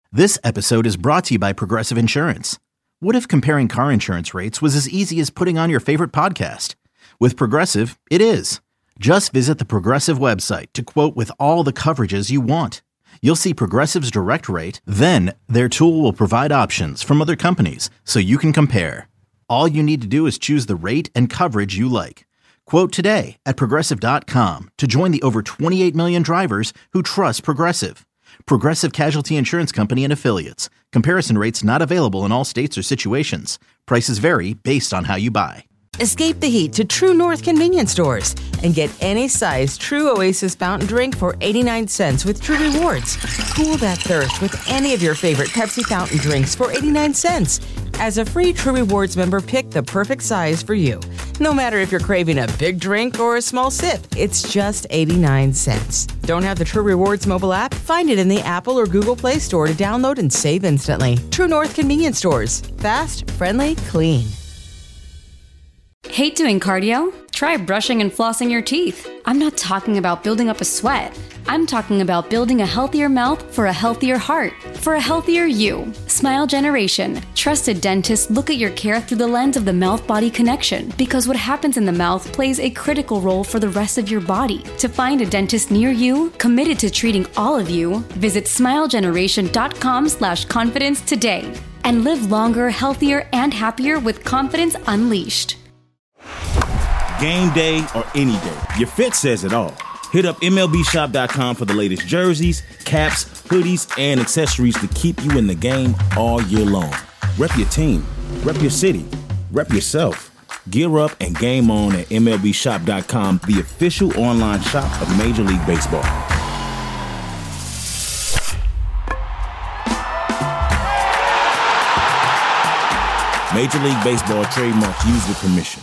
This episode is brought to you by Progressive Insurance. What if comparing car insurance rates was as easy as putting on your favorite podcast? With Progressive, it is. Just visit the Progressive website to quote with all the coverages you want. You'll see Progressive's direct rate, then their tool will provide options from other companies so you can compare. All you need to do is choose the rate and coverage you like. Quote today at Progressive.com to join the over 28 million drivers who trust Progressive. Progressive Casualty Insurance Company and Affiliates. Comparison rates not available in all states or situations. Prices vary based on how you buy. Escape the heat to True North convenience stores and get any size True Oasis fountain drink for 89 cents with True Rewards. Cool that thirst with any of your favorite Pepsi fountain drinks for 89 cents. As a free True Rewards member, pick the perfect size for you. No matter if you're craving a big drink or a small sip, it's just 89 cents. Don't have the True Rewards mobile app? Find it in the Apple or Google Play Store to download and save instantly. True North convenience stores. Fast, friendly, clean. Hate doing cardio? Try brushing and flossing your teeth. I'm not talking about building up a sweat. I'm talking about building a healthier mouth for a healthier heart, for a healthier you. Smile Generation. Trusted dentists look at your care through the lens of the mouth-body connection because what happens in the mouth plays a critical role for the rest of your body. To find a dentist near you, committed to treating all of you, visit smilegeneration.com/confidence today and live longer, healthier, and happier with confidence unleashed. Game day or any day, your fit says it all. Hit up MLBshop.com for the latest jerseys, caps, hoodies, and accessories to keep you in the game all year long. Rep your team, rep your city, rep yourself. Gear up and game on at MLBshop.com, the official online shop of Major League Baseball. Major League Baseball trademark used with permission.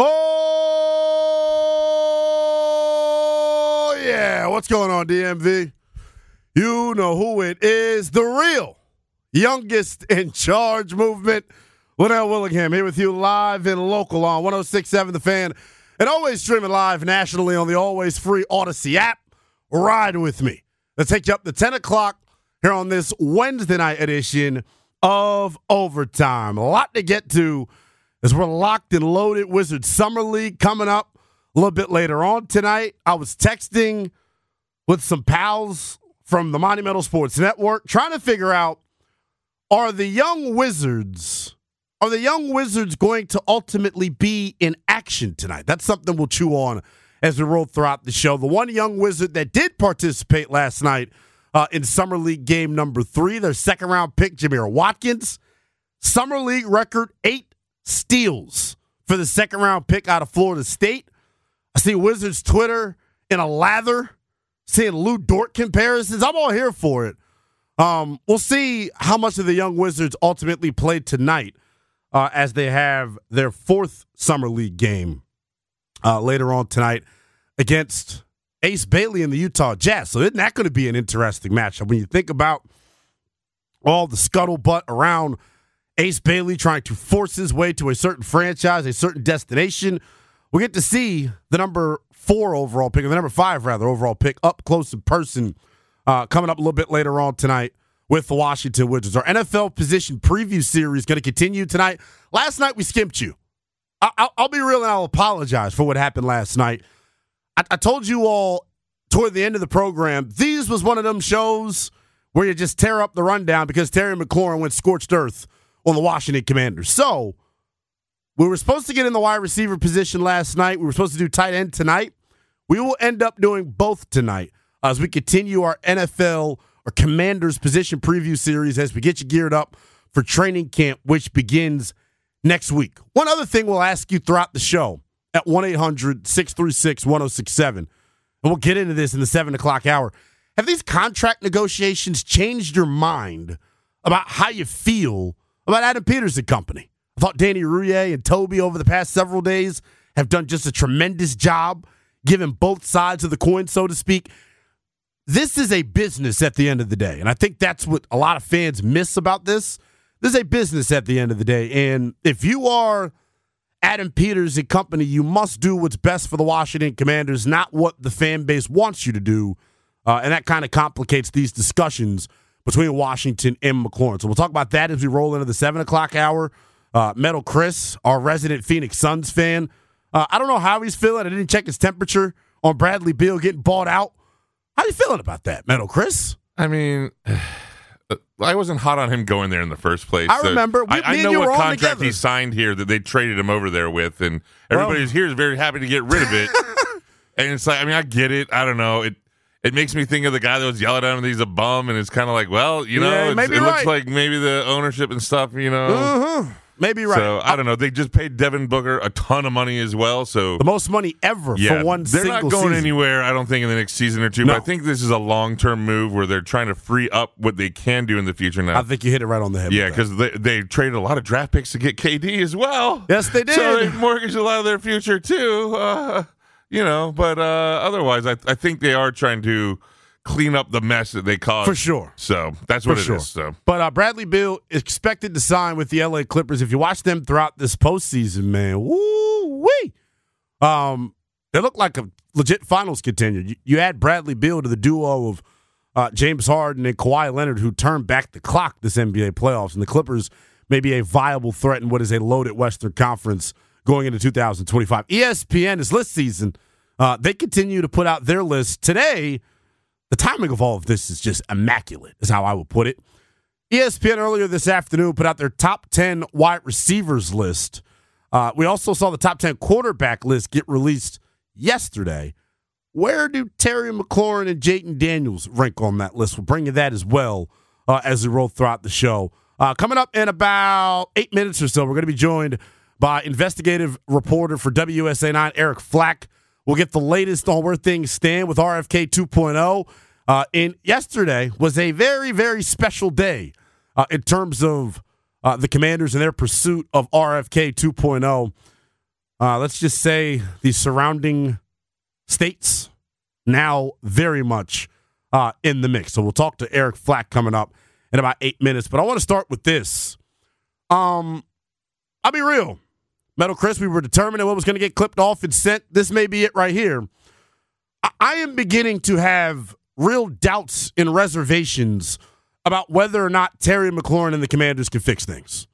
Oh, yeah. What's going on, DMV? You know who it is. The real youngest in charge movement. Linnell Willingham here with you live and local on 106.7 The Fan. And always streaming live nationally on the always free Odyssey app. Ride with me. Let's take you up to 10 o'clock here on this Wednesday night edition of Overtime. A lot to get to as we're locked and loaded. Wizards Summer League coming up a little bit later on tonight. I was texting with some pals from the Monumental Sports Network trying to figure out, are the young Wizards going to ultimately be in action tonight? That's something we'll chew on as we roll throughout the show. The one young Wizard that did participate last night in Summer League game number 3, their second-round pick, Jamir Watkins. Summer League record, 8 steals for the second-round pick out of Florida State. I see Wizards Twitter in a lather, seeing Lou Dort comparisons. I'm all here for it. We'll see how much of the young Wizards ultimately play tonight as they have their 4th Summer League game later on tonight against Ace Bailey and the Utah Jazz. So isn't that going to be an interesting matchup? When you think about all the scuttlebutt around Ace Bailey trying to force his way to a certain franchise, a certain destination, we get to see the number 5 overall pick up close in person coming up a little bit later on tonight with the Washington Wizards. Our NFL position preview series going to continue tonight. Last night we skimped you. I'll be real and I'll apologize for what happened last night. I told you all toward the end of the program, these was one of them shows where you just tear up the rundown because Terry McLaurin went scorched earth on the Washington Commanders. So we were supposed to get in the wide receiver position last night. We were supposed to do tight end tonight. We will end up doing both tonight as we continue our NFL or Commanders position preview series as we get you geared up for training camp, which begins next week. One other thing we'll ask you throughout the show at 1-800-636-1067, and we'll get into this in the 7 o'clock hour. Have these contract negotiations changed your mind about how you feel about Adam Peters and company? I thought Danny Rouillet and Toby over the past several days have done just a tremendous job giving both sides of the coin, so to speak. This is a business at the end of the day, and I think that's what a lot of fans miss about this. This is a business at the end of the day, and if you are Adam Peters and company, you must do what's best for the Washington Commanders, not what the fan base wants you to do, and that kind of complicates these discussions. between Washington and McLaurin. So we'll talk about that as we roll into the 7 o'clock hour. Metal Chris, our resident Phoenix Suns fan. I don't know how he's feeling. I didn't check his temperature on Bradley Beal getting bought out. How you feeling about that, Metal Chris? I mean, I wasn't hot on him going there in the first place. I remember. I know what contract he signed here that they traded him over there with, and everybody here is very happy to get rid of it. And it's like, I mean, I get it. I don't know. It makes me think of the guy that was yelling at him that he's a bum, and it's kind of like, well, you know, it looks like maybe the ownership and stuff, you know. Maybe right. So, I don't know. They just paid Devin Booker a ton of money as well. So the most money ever for one single season. They're not going anywhere, I don't think, in the next season or two. No. But I think this is a long-term move where they're trying to free up what they can do in the future now. I think you hit it right on the head. Yeah, because they traded a lot of draft picks to get KD as well. Yes, they did. So they mortgaged a lot of their future, too. You know, but otherwise, I think they are trying to clean up the mess that they caused. For sure. So that's what it is. So. But Bradley Beal is expected to sign with the LA Clippers. If you watch them throughout this postseason, man, woo-wee. They look like a legit finals contender. You add Bradley Beal to the duo of James Harden and Kawhi Leonard, who turned back the clock this NBA playoffs, and the Clippers may be a viable threat in what is a loaded Western Conference going into 2025. ESPN is list season. They continue to put out their list today. The timing of all of this is just immaculate, is how I would put it. ESPN earlier this afternoon put out their top 10 wide receivers list. We also saw the top 10 quarterback list get released yesterday. Where do Terry McLaurin and Jayden Daniels rank on that list? We'll bring you that as well as we roll throughout the show. Coming up in about 8 minutes or so, we're going to be joined by investigative reporter for WSA 9, Eric Flack. We'll get the latest on where things stand with RFK 2.0. And yesterday was a very, very special day in terms of the Commanders and their pursuit of RFK 2.0. Let's just say the surrounding states now very much in the mix. So we'll talk to Eric Flack coming up in about 8 minutes. But I want to start with this. I'll be real. Metal Chris, we were determining what was going to get clipped off and sent. This may be it right here. I am beginning to have real doubts and reservations about whether or not Terry McLaurin and the Commanders can fix things.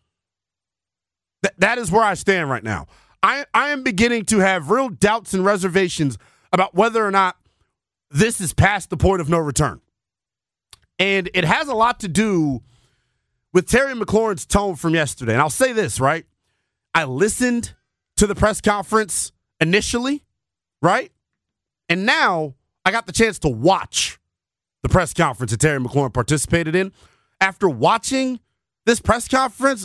That is where I stand right now. I am beginning to have real doubts and reservations about whether or not this is past the point of no return. And it has a lot to do with Terry McLaurin's tone from yesterday. And I'll say this, right? I listened to the press conference initially, right? And now I got the chance to watch the press conference that Terry McLaurin participated in. After watching this press conference,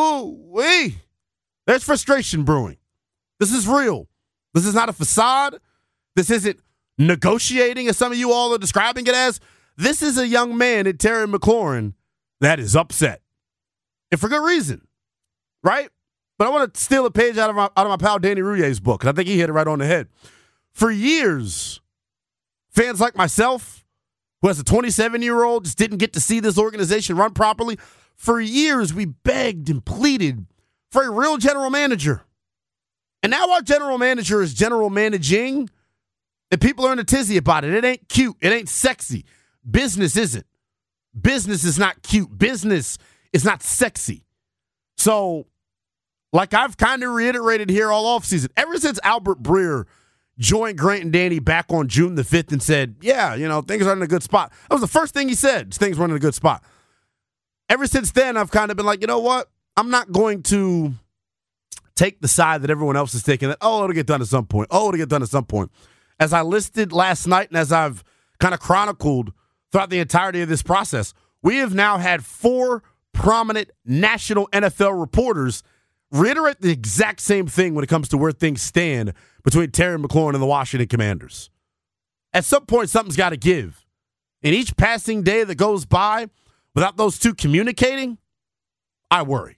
there's frustration brewing. This is real. This is not a facade. This isn't negotiating, as some of you all are describing it as. This is a young man in Terry McLaurin that is upset. And for good reason, right? But I want to steal a page out of my pal Danny Rouillet's book, and I think he hit it right on the head. For years, fans like myself, who as a 27-year-old just didn't get to see this organization run properly, for years we begged and pleaded for a real general manager. And now our general manager is general managing, and people are in a tizzy about it. It ain't cute. It ain't sexy. Business isn't. Business is not cute. Business is not sexy. So, like I've kind of reiterated here all offseason, ever since Albert Breer joined Grant and Danny back on June the 5th and said, yeah, you know, things are in a good spot. That was the first thing he said, things were in a good spot. Ever since then, I've kind of been like, you know what? I'm not going to take the side that everyone else is taking, that, oh, it'll get done at some point. Oh, it'll get done at some point. As I listed last night and as I've kind of chronicled throughout the entirety of this process, we have now had 4 prominent national NFL reporters reiterate the exact same thing when it comes to where things stand between Terry McLaurin and the Washington Commanders. At some point, something's got to give. And each passing day that goes by without those two communicating, I worry.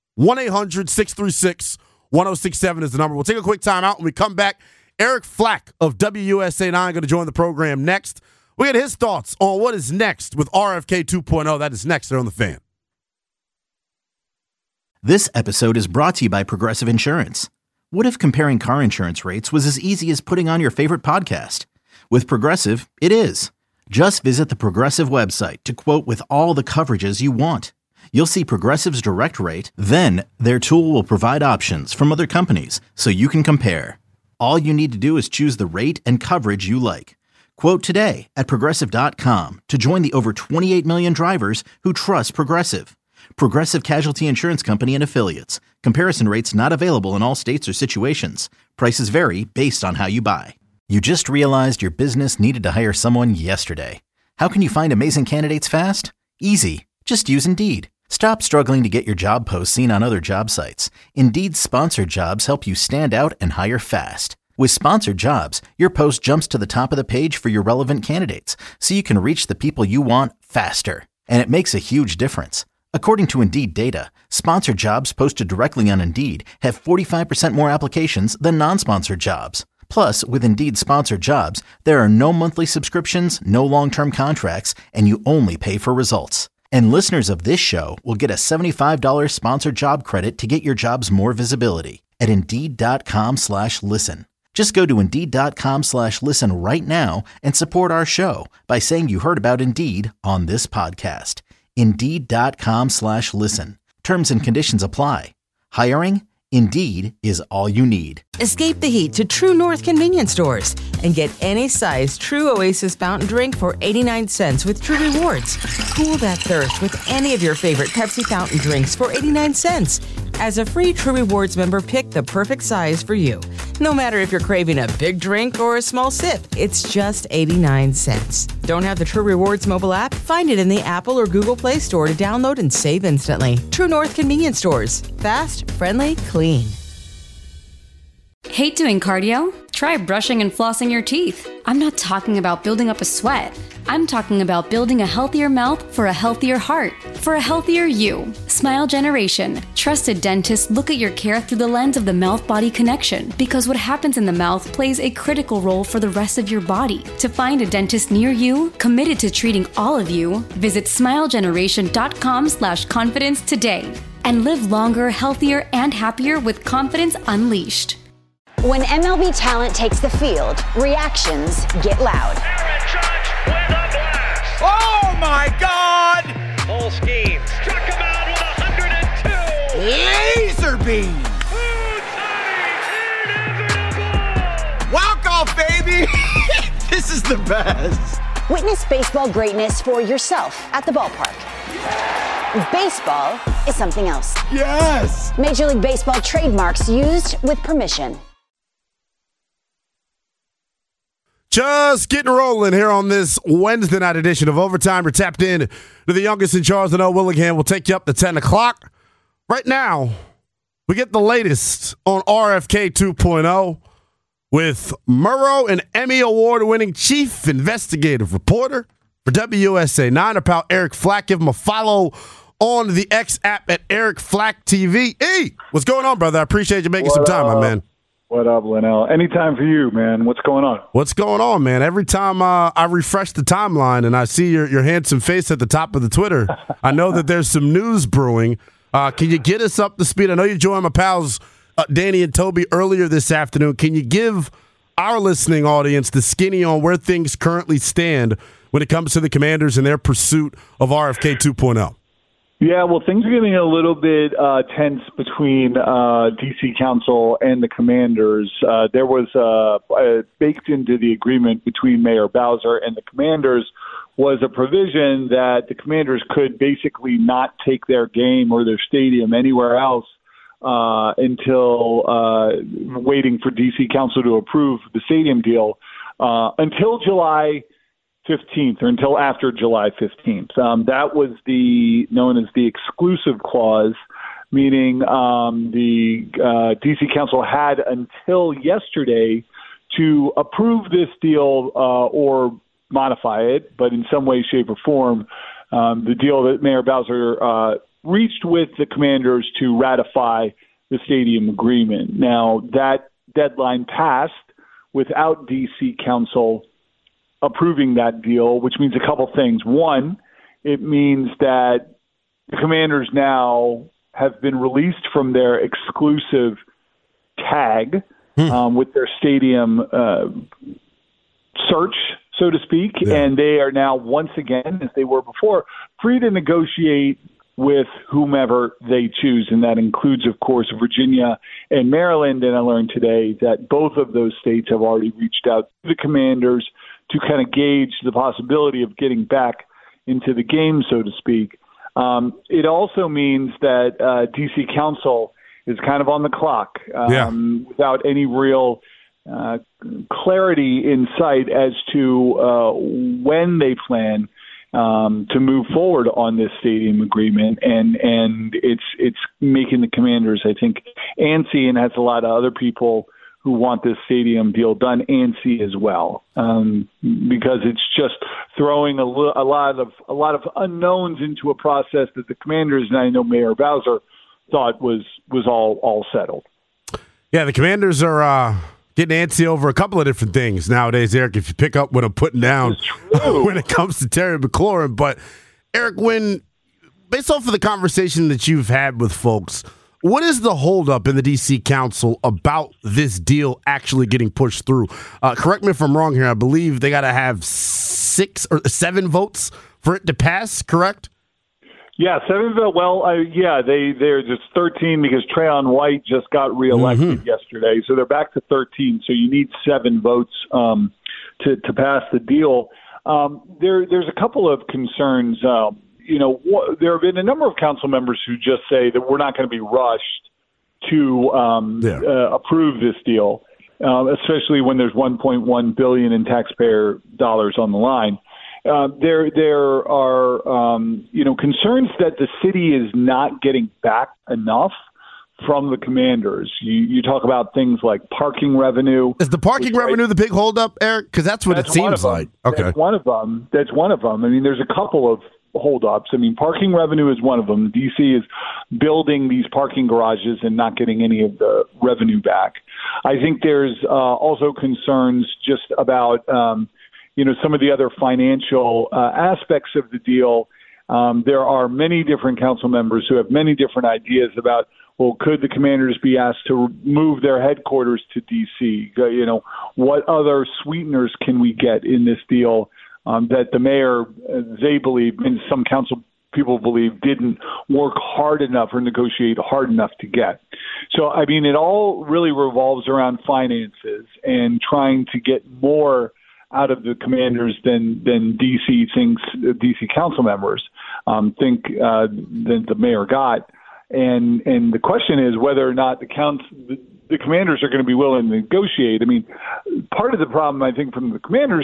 1-800-636-1067 is the number. We'll take a quick time out. When we come back, Eric Flack of WUSA 9 going to join the program next. We get his thoughts on what is next with RFK 2.0. That is next there on The Fan. This episode is brought to you by Progressive Insurance. What if comparing car insurance rates was as easy as putting on your favorite podcast? With Progressive, it is. Just visit the Progressive website to quote with all the coverages you want. You'll see Progressive's direct rate, then their tool will provide options from other companies so you can compare. All you need to do is choose the rate and coverage you like. Quote today at Progressive.com to join the over 28 million drivers who trust Progressive. Progressive Casualty Insurance Company and Affiliates. Comparison rates not available in all states or situations. Prices vary based on how you buy. You just realized your business needed to hire someone yesterday. How can you find amazing candidates fast? Easy. Just use Indeed. Stop struggling to get your job posts seen on other job sites. Indeed's sponsored jobs help you stand out and hire fast. With sponsored jobs, your post jumps to the top of the page for your relevant candidates, so you can reach the people you want faster. And it makes a huge difference. According to Indeed data, sponsored jobs posted directly on Indeed have 45% more applications than non-sponsored jobs. Plus, with Indeed sponsored jobs, there are no monthly subscriptions, no long-term contracts, and you only pay for results. And listeners of this show will get a $75 sponsored job credit to get your jobs more visibility at Indeed.com/listen. Just go to Indeed.com/listen right now and support our show by saying you heard about Indeed on this podcast. Indeed.com/listen. Terms and conditions apply. Hiring? Indeed is all you need. Escape the heat to True North convenience stores and get any size True Oasis fountain drink for 89 cents with True Rewards. Cool that thirst with any of your favorite Pepsi fountain drinks for 89 cents. As a free True Rewards member, pick the perfect size for you. No matter if you're craving a big drink or a small sip, it's just 89 cents. Don't have the True Rewards mobile app? Find it in the Apple or Google Play Store to download and save instantly. True North convenience stores. Fast, friendly, clean. Hate doing cardio? Try brushing and flossing your teeth. I'm not talking about building up a sweat. I'm talking about building a healthier mouth for a healthier heart, for a healthier you. Smile Generation. Trusted dentists look at your care through the lens of the mouth-body connection, because what happens in the mouth plays a critical role for the rest of your body. To find a dentist near you, committed to treating all of you, visit smilegeneration.com/confidence today and live longer, healthier, and happier with confidence unleashed. When MLB talent takes the field, reactions get loud. Aaron Judge with a blast. Oh my God! Full scheme. Struck him out with 102. Laser beam. Inevitable. Walk off, baby. This is the best. Witness baseball greatness for yourself at the ballpark. Baseball is something else. Yes. Major League Baseball trademarks used with permission. Just getting rolling here on this Wednesday night edition of Overtime. We're tapped in to the youngest in Charles and Willingham. We'll take you up to 10 o'clock. Right now, we get the latest on RFK 2.0 with Murrow, an Emmy Award-winning chief investigative reporter for WUSA 9. Our pal Eric Flack. Give him a follow on the X app at Eric Flack TV. Hey, what's going on, brother? I appreciate you making some time, my man. What up, Linnell? Anytime for you, man. What's going on? What's going on, man? Every time I refresh the timeline and I see your handsome face at the top of the Twitter, I know that there's some news brewing. Can you get us up to speed? I know you joined my pals Danny and Toby earlier this afternoon. Can you give our listening audience the skinny on where things currently stand when it comes to the Commanders and their pursuit of RFK 2.0? Yeah, well, things are getting a little bit tense between D.C. Council and the Commanders. There was baked into the agreement between Mayor Bowser and the Commanders was a provision that the Commanders could basically not take their game or their stadium anywhere else until waiting for D.C. Council to approve the stadium deal until July 15th or until after July 15th. That was known as the exclusive clause, meaning the D.C. Council had until yesterday to approve this deal or modify it, but in some way, shape, or form, the deal that Mayor Bowser reached with the Commanders to ratify the stadium agreement. Now, that deadline passed without D.C. Council approving that deal, which means a couple things. One, it means that the Commanders now have been released from their exclusive tag with their stadium search, so to speak, and they are now once again, as they were before, free to negotiate with whomever they choose, and that includes, of course, Virginia and Maryland. And I learned today that both of those states have already reached out to the Commanders to kind of gauge the possibility of getting back into the game, so to speak. It also means that D.C. Council is kind of on the clock without any real clarity in sight as to when they plan to move forward on this stadium agreement, and it's making the Commanders, I think, antsy, and has a lot of other people who want this stadium deal done antsy as well, because it's just throwing a lot of unknowns into a process that the Commanders, and I know Mayor Bowser, thought was all settled. Yeah, the Commanders are getting antsy over a couple of different things nowadays, Eric, if you pick up what I'm putting down when it comes to Terry McLaurin. But, Eric, based off of the conversation that you've had with folks, what is the holdup in the D.C. Council about this deal actually getting pushed through? Correct me if I'm wrong here. I believe they got to have 6 or 7 votes for it to pass, correct? Yeah, 7 votes. Well, they're just 13 because Trayon White just got reelected yesterday, so they're back to 13. So you need 7 votes to pass the deal. There's a couple of concerns. There have been a number of council members who just say that we're not going to be rushed to approve this deal, especially when there's $1.1 billion in taxpayer dollars on the line. There are concerns that the city is not getting back enough from the Commanders. You talk about things like parking revenue. Is the parking revenue the big holdup, Eric? Because that's what it seems like. Okay, that's one of them. I mean, there's a couple of holdups. I mean, parking revenue is one of them. DC is building these parking garages and not getting any of the revenue back. I think there's also concerns just about some of the other financial aspects of the deal. There are many different council members who have many different ideas about, well, could the Commanders be asked to move their headquarters to D.C.? What other sweeteners can we get in this deal that the mayor, they believe, and some council people believe, didn't work hard enough or negotiate hard enough to get? So, I mean, it all really revolves around finances and trying to get more out of the Commanders than DC thinks, DC council members think that the mayor got. And the question is whether or not the Commanders are going to be willing to negotiate. I mean, part of the problem, I think, from the Commanders'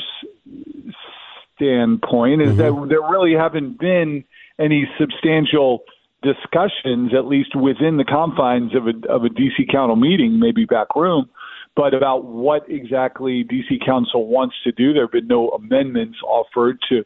standpoint is that there really haven't been any substantial discussions, at least within the confines of a DC Council meeting, maybe back room, but about what exactly DC Council wants to do. There have been no amendments offered to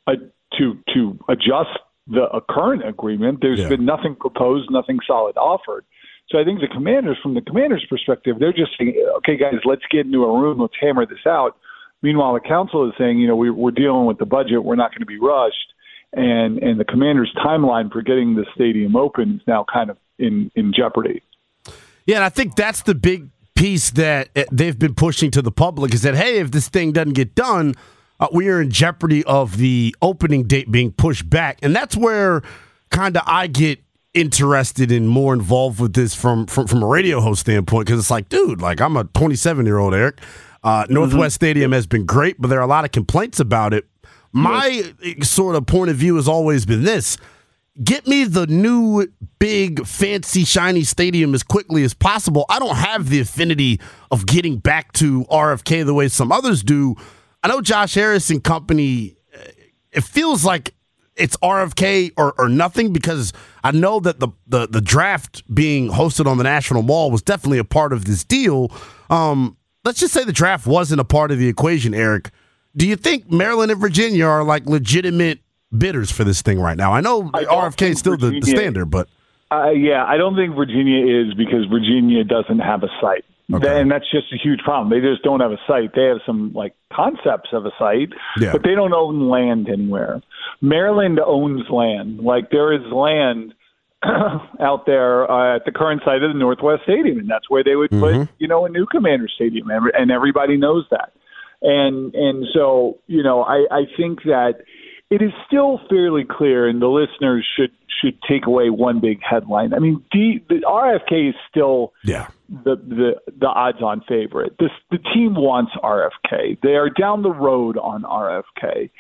adjust the current agreement. There's been nothing proposed, nothing solid offered. So I think from the Commanders' perspective, they're just saying, okay, guys, let's get into a room, let's hammer this out. Meanwhile, the council is saying, we're dealing with the budget, we're not going to be rushed. And the Commanders' timeline for getting the stadium open is now kind of in jeopardy. Yeah, and I think that's the big piece that they've been pushing to the public is that, hey, if this thing doesn't get done, we are in jeopardy of the opening date being pushed back. And that's where kind of I get interested and more involved with this from a radio host standpoint, because it's like, dude, like I'm a 27-year-old, Eric. Northwest Stadium has been great, but there are a lot of complaints about it. My sort of point of view has always been this. Get me the new, big, fancy, shiny stadium as quickly as possible. I don't have the affinity of getting back to RFK the way some others do. I know Josh Harris and company, it feels like it's RFK or nothing, because I know that the draft being hosted on the National Mall was definitely a part of this deal. Let's just say the draft wasn't a part of the equation, Eric. Do you think Maryland and Virginia are like legitimate bidders for this thing right now? I know RFK is still the standard, but I don't think Virginia is, because Virginia doesn't have a site. Okay. And that's just a huge problem. They just don't have a site. They have some concepts of a site, but they don't own land anywhere. Maryland owns land. There is land out there at the current site of the Northwest Stadium, and that's where they would put, a new Commander Stadium, and everybody knows that. And so, I think that it is still fairly clear, and the listeners should take away one big headline. I mean, the RFK is still the odds-on favorite. The team wants RFK. They are down the road on RFK.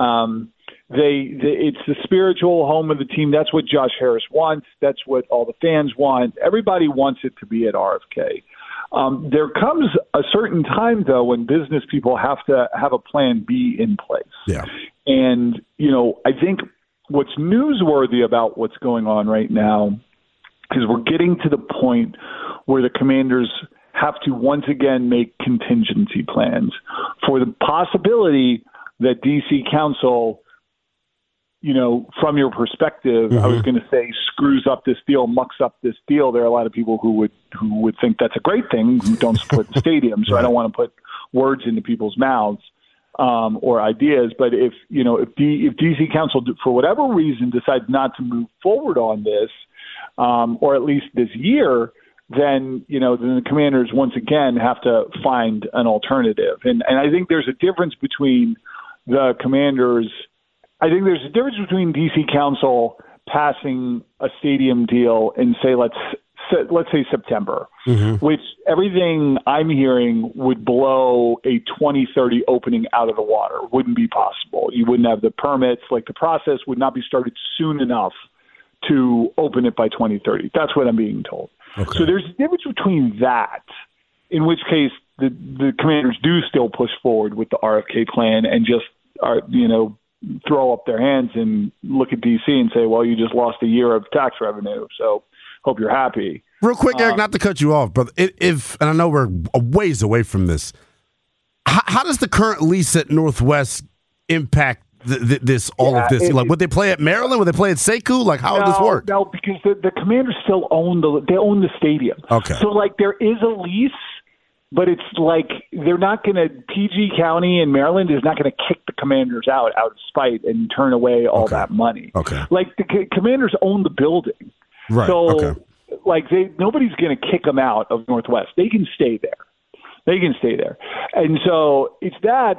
It's the spiritual home of the team. That's what Josh Harris wants. That's what all the fans want. Everybody wants it to be at RFK. There comes a certain time, though, when business people have to have a plan B in place. Yeah. And, I think what's newsworthy about what's going on right now is we're getting to the point where the Commanders have to once again make contingency plans for the possibility that D.C. Council, from your perspective, I was going to say screws up this deal, mucks up this deal. There are a lot of people who would think that's a great thing, who don't support the stadium. So I don't want to put words into people's mouths or ideas. But if D.C. Council, for whatever reason, decides not to move forward on this, or at least this year, then the Commanders once again have to find an alternative. And I think there's a difference between the Commanders. I think there's a difference between D.C. Council passing a stadium deal in, say, let's say September, which everything I'm hearing would blow a 2030 opening out of the water. Wouldn't be possible. You wouldn't have the permits. Like, the process would not be started soon enough to open it by 2030. That's what I'm being told. Okay. So there's a difference between that, in which case the Commanders do still push forward with the RFK plan and just throw up their hands and look at DC and say, well, you just lost a year of tax revenue, so hope you're happy. Real quick, Eric, not to cut you off, brother, and I know we're a ways away from this, how does the current lease at Northwest impact all of this? Would they play at Maryland? Would they play at Sekou? How would this work? No, because the Commanders still own the stadium. Okay. So, there is a lease, but it's they're not going to, PG County in Maryland is not going to kick the Commanders out of spite and turn away all that money. Okay. The Commanders own the building. Right. So, nobody's going to kick them out of Northwest. They can stay there. And so it's that,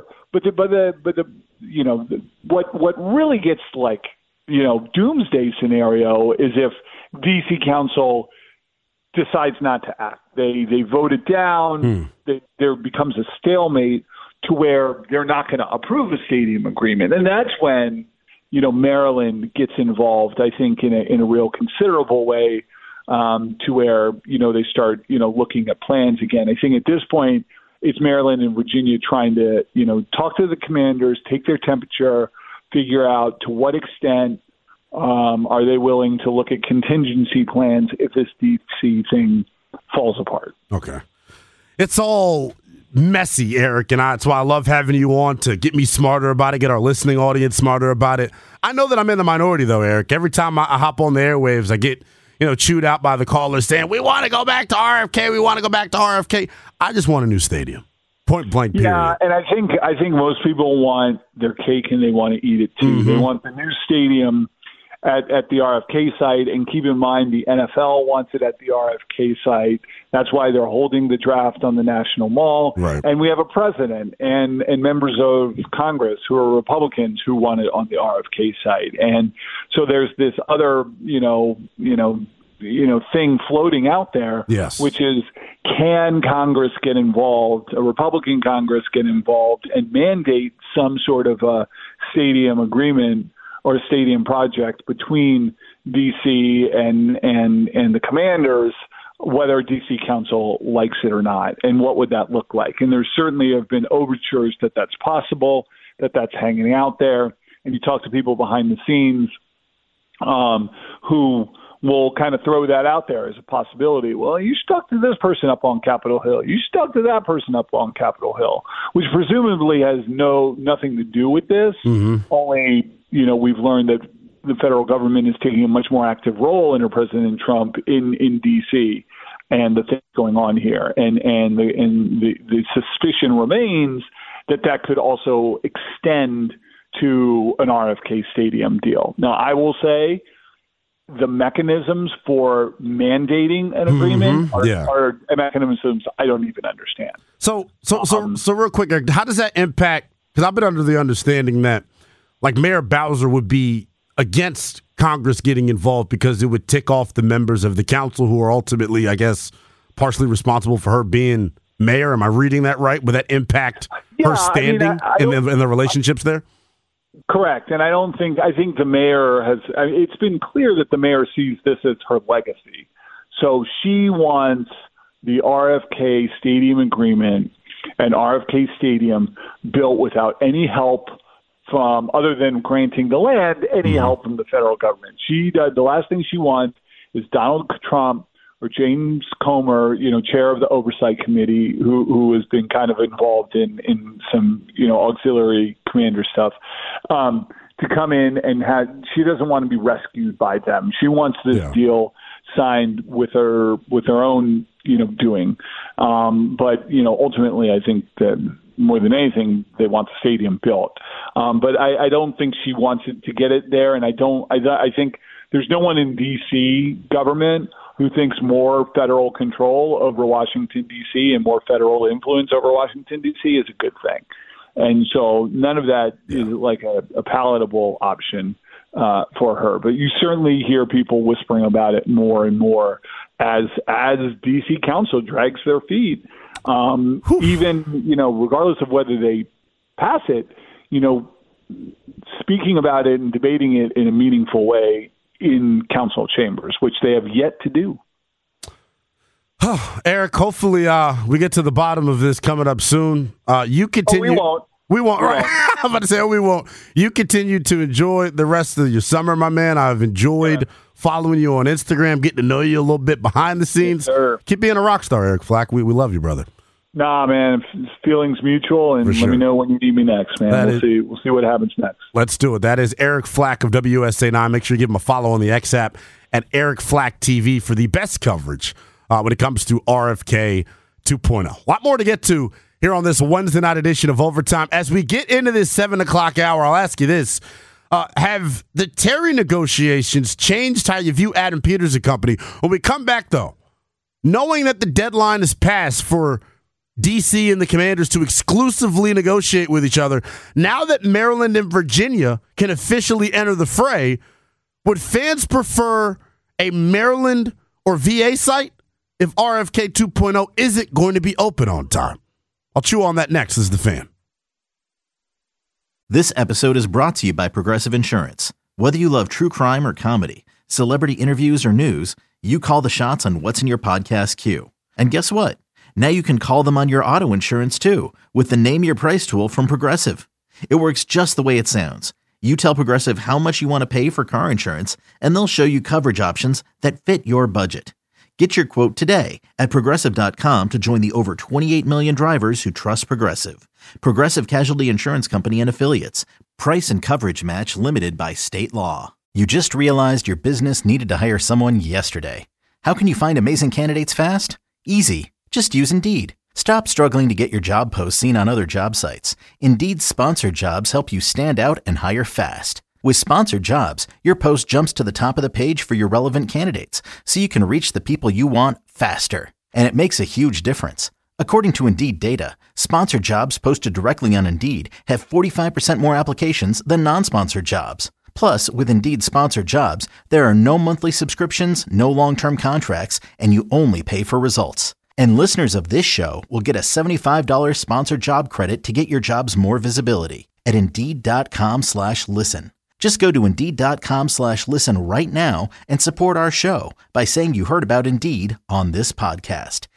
what really gets doomsday scenario is if DC Council decides not to act. They vote it down. There becomes a stalemate to where they're not going to approve a stadium agreement, and that's when Maryland gets involved. I think in a real considerable way, to where they start looking at plans again. I think at this point it's Maryland and Virginia trying to talk to the Commanders, take their temperature, figure out to what extent are they willing to look at contingency plans if this DC thing falls apart. Okay. It's all messy, Eric, and that's why I love having you on, to get me smarter about it, get our listening audience smarter about it. I know that I'm in the minority, though, Eric. Every time I hop on the airwaves, I get chewed out by the callers saying, we want to go back to RFK, we want to go back to RFK. I just want a new stadium. Point blank, period. Yeah, and I think most people want their cake and they want to eat it, too. They want the new stadium at the RFK site, and keep in mind the NFL wants it at the RFK site. That's why they're holding the draft on the National Mall. Right. And we have a president and members of Congress who are Republicans who want it on the RFK site. And so there's this other, thing floating out there, yes, which is, can Congress get involved, a Republican Congress get involved and mandate some sort of a stadium agreement or a stadium project between D.C. and the Commanders, whether D.C. Council likes it or not, and what would that look like? And there certainly have been overtures that that's possible, that that's hanging out there. And you talk to people behind the scenes who will kind of throw that out there as a possibility. Well, you stuck to this person up on Capitol Hill. You stuck to that person up on Capitol Hill, which presumably has nothing to do with this. Only, we've learned that the federal government is taking a much more active role under President Trump in D.C. and the things going on here. And the suspicion remains that could also extend to an RFK Stadium deal. Now, I will say, the mechanisms for mandating an agreement are mechanisms I don't even understand. So real quick, Eric, how does that impact? Because I've been under the understanding that, like, Mayor Bowser would be against Congress getting involved because it would tick off the members of the council who are ultimately, I guess, partially responsible for her being mayor. Am I reading that right? Would that impact her standing in the relationships there? Correct. And I think the mayor it's been clear that the mayor sees this as her legacy. So she wants the RFK Stadium agreement and RFK Stadium built without any help from, other than granting the land, any help from the federal government. The last thing she wants is Donald Trump or James Comer, chair of the oversight committee, who has been kind of involved in some, auxiliary commander stuff, to come in and she doesn't want to be rescued by them. She wants this deal signed with her own, doing. But ultimately, I think that more than anything, they want the stadium built. But I don't think she wants it to get it there. And I think there's no one in D.C. government who thinks more federal control over Washington, D.C. and more federal influence over Washington, D.C. is a good thing. And so none of that is like a palatable option for her. But you certainly hear people whispering about it more and more as D.C. Council drags their feet. Even, regardless of whether they pass it, speaking about it and debating it in a meaningful way in council chambers, which they have yet to do. Eric, hopefully we get to the bottom of this coming up soon. You continue. We won't. We won't. Right. I'm about to say, we won't. You continue to enjoy the rest of your summer, my man. I've enjoyed following you on Instagram, getting to know you a little bit behind the scenes. Yes, keep being a rock star, Eric Flack. We love you, brother. Nah, man, feelings mutual, and let me know when you need me next, man. We'll see what happens next. Let's do it. That is Eric Flack of WUSA 9. Make sure you give him a follow on the X app at Eric Flack TV for the best coverage when it comes to RFK 2.0. A lot more to get to here on this Wednesday night edition of Overtime. As we get into this 7 o'clock hour, I'll ask you this. Have the Terry negotiations changed how you view Adam Peters and company? When we come back, though, knowing that the deadline is passed for D.C. and the Commanders to exclusively negotiate with each other, now that Maryland and Virginia can officially enter the fray, would fans prefer a Maryland or VA site if RFK 2.0 isn't going to be open on time? I'll chew on that next as The Fan. This episode is brought to you by Progressive Insurance. Whether you love true crime or comedy, celebrity interviews or news, you call the shots on what's in your podcast queue. And guess what? Now you can call them on your auto insurance, too, with the Name Your Price tool from Progressive. It works just the way it sounds. You tell Progressive how much you want to pay for car insurance, and they'll show you coverage options that fit your budget. Get your quote today at Progressive.com to join the over 28 million drivers who trust Progressive. Progressive Casualty Insurance Company and Affiliates. Price and coverage match limited by state law. You just realized your business needed to hire someone yesterday. How can you find amazing candidates fast? Easy. Just use Indeed. Stop struggling to get your job posts seen on other job sites. Indeed's sponsored jobs help you stand out and hire fast. With sponsored jobs, your post jumps to the top of the page for your relevant candidates, so you can reach the people you want faster. And it makes a huge difference. According to Indeed data, sponsored jobs posted directly on Indeed have 45% more applications than non-sponsored jobs. Plus, with Indeed sponsored jobs, there are no monthly subscriptions, no long-term contracts, and you only pay for results. And listeners of this show will get a $75 sponsored job credit to get your jobs more visibility at Indeed.com/listen. Just go to Indeed.com/listen right now and support our show by saying you heard about Indeed on this podcast.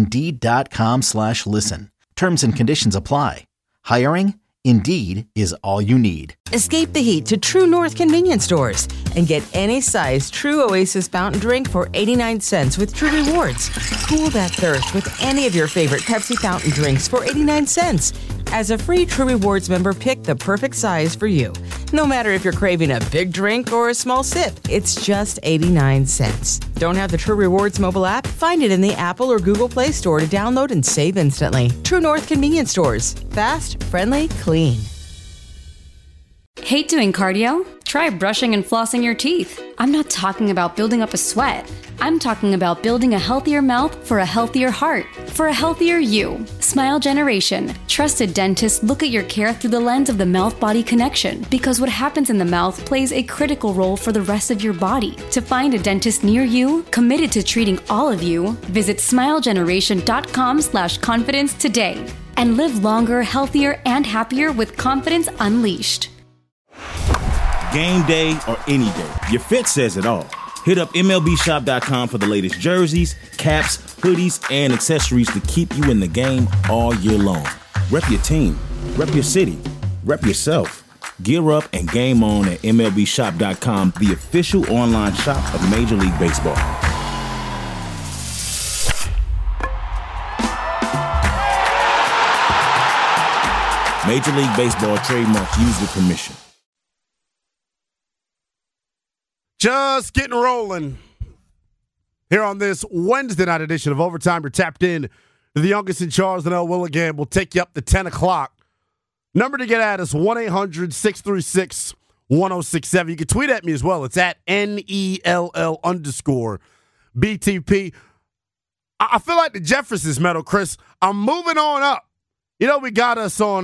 Indeed.com/listen. Terms and conditions apply. Hiring? Indeed is all you need. Escape the heat to True North convenience stores and get any size True Oasis fountain drink for 89 cents with True Rewards. Cool that thirst with any of your favorite Pepsi fountain drinks for 89 cents. As a free True Rewards member, pick the perfect size for you. No matter if you're craving a big drink or a small sip, it's just 89 cents. Don't have the True Rewards mobile app? Find it in the Apple or Google Play Store to download and save instantly. True North convenience stores. Fast, friendly, clean. Hate doing cardio? Try brushing and flossing your teeth. I'm not talking about building up a sweat. I'm talking about building a healthier mouth for a healthier heart, for a healthier you. Smile Generation. Trusted dentists look at your care through the lens of the mouth-body connection, because what happens in the mouth plays a critical role for the rest of your body. To find a dentist near you, committed to treating all of you, visit smilegeneration.com/confidence today. And live longer, healthier, and happier with confidence unleashed. Game day or any day, your fit says it all. Hit up MLBshop.com for the latest jerseys, caps, hoodies, and accessories to keep you in the game all year long. Rep your team, rep your city, rep yourself. Gear up and game on at MLBshop.com, the official online shop of Major League Baseball. Major League Baseball trademark used with permission. Just getting rolling here on this Wednesday night edition of Overtime. You're tapped in to the youngest in Charles and L. Willingham. We'll take you up to 10 o'clock. Number to get at is 1-800-636-1067. You can tweet at me as well. It's at NELL_BTP. I feel like the Jefferson's medal, Chris. I'm moving on up. You know, we got us on,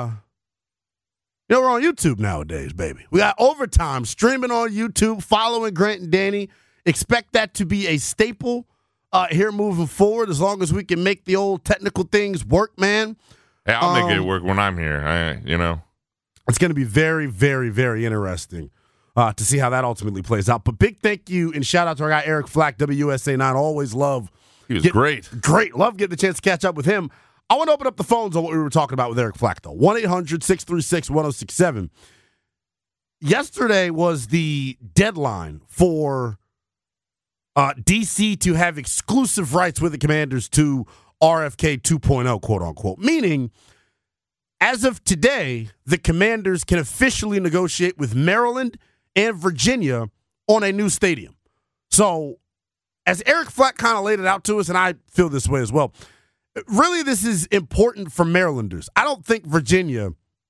we're on YouTube nowadays, baby. We got Overtime streaming on YouTube, following Grant and Danny. Expect that to be a staple here moving forward, as long as we can make the old technical things work, man. Hey, I'll make it work when I'm here, It's going to be very, very, very interesting to see how that ultimately plays out. But big thank you and shout out to our guy Eric Flack, WUSA9. Always love. He was great. Great. Love getting the chance to catch up with him. I want to open up the phones on what we were talking about with Eric Flack, though. 1-800-636-1067. Yesterday was the deadline for DC to have exclusive rights with the Commanders to RFK 2.0, quote-unquote. Meaning, as of today, the Commanders can officially negotiate with Maryland and Virginia on a new stadium. So, as Eric Flack kind of laid it out to us, and I feel this way as well, really, this is important for Marylanders. I don't think Virginia,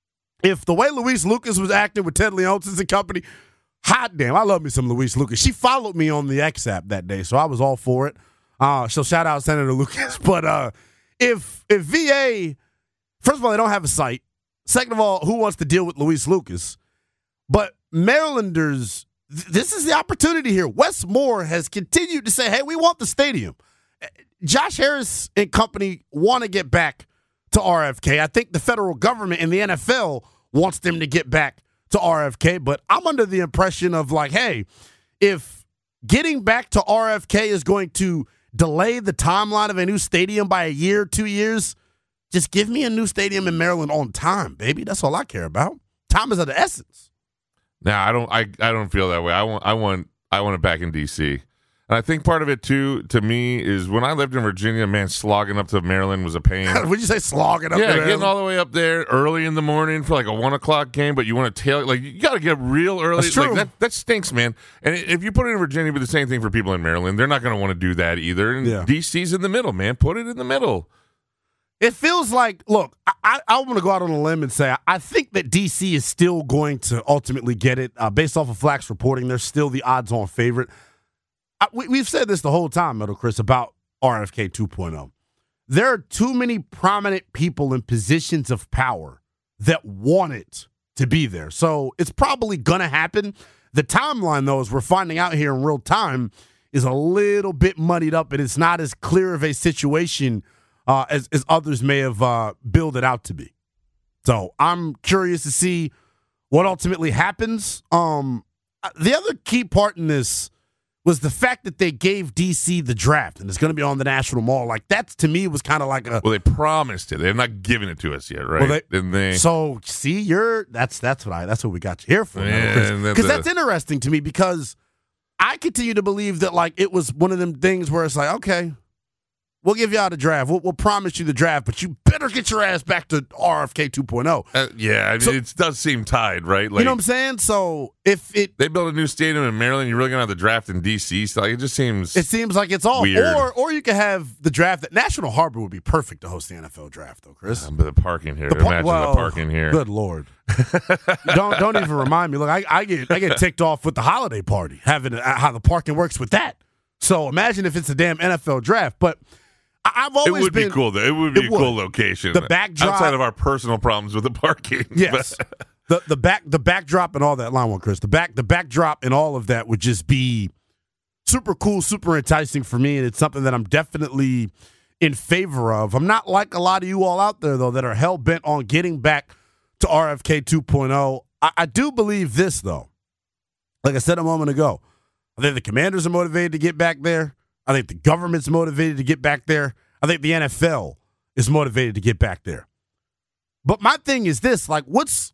if the way Luis Lucas was acting with Ted Leonsis and company, hot damn, I love me some Luis Lucas. She followed me on the X app that day, so I was all for it. So shout out Senator Lucas. But if VA, first of all, they don't have a site. Second of all, who wants to deal with Luis Lucas? But Marylanders, this is the opportunity here. Wes Moore has continued to say, hey, we want the stadium. Josh Harris and company want to get back to RFK. I think the federal government and the NFL wants them to get back to RFK, but I'm under the impression of like, hey, if getting back to RFK is going to delay the timeline of a new stadium by a year, 2 years, just give me a new stadium in Maryland on time, baby. That's all I care about. Time is of the essence. Nah, I don't feel that way. I want it back in DC. And I think part of it, too, to me, is when I lived in Virginia, man, slogging up to Maryland was a pain. Would you say slogging up to Maryland? Yeah, getting all the way up there early in the morning for like a 1 o'clock game, but you want to tail, like, you got to get real early. That's true. Like, that stinks, man. And if you put it in Virginia, but the same thing for people in Maryland, they're not going to want to do that either. And DC's in the middle, man. Put it in the middle. It feels like, look, I want to go out on a limb and say I think that DC is still going to ultimately get it. Based off of Flack's reporting, they're still the odds-on favorite. We've said this the whole time, Middle Chris, about RFK 2.0. There are too many prominent people in positions of power that want it to be there. So it's probably going to happen. The timeline, though, as we're finding out here in real time, is a little bit muddied up, and it's not as clear of a situation as others may have built it out to be. So I'm curious to see what ultimately happens. The other key part in this was the fact that they gave DC the draft, and it's going to be on the National Mall. Like, that, to me, was kind of like a... Well, they promised it. They're not giving it to us yet, right? Well, so, see, that's what we got you here for. Because that's interesting to me, because I continue to believe that, like, it was one of them things where it's like, okay, We'll give y'all the draft. We'll promise you the draft, but you better get your ass back to RFK 2.0. Yeah, I mean, it does seem tied, right? Like, you know what I'm saying? So if they build a new stadium in Maryland, you're really going to have the draft in D.C., so like, it seems like it's all weird. Or you could have the draft at National Harbor would be perfect to host the NFL draft, though, Chris. But the parking here. Imagine the parking here. Good Lord. don't even remind me. Look, I get ticked off with the holiday party, having how the parking works with that. So imagine if it's a damn NFL draft. But I've always be cool, though. It would be a cool location. The backdrop, outside of our personal problems with the parking. Yes. the backdrop and all that. Line one, Chris. The backdrop and all of that would just be super cool, super enticing for me, and it's something that I'm definitely in favor of. I'm not like a lot of you all out there, though, that are hell-bent on getting back to RFK 2.0. I do believe this, though. Like I said a moment ago, I think the Commanders are motivated to get back there. I think the government's motivated to get back there. I think the NFL is motivated to get back there. But my thing is this, like,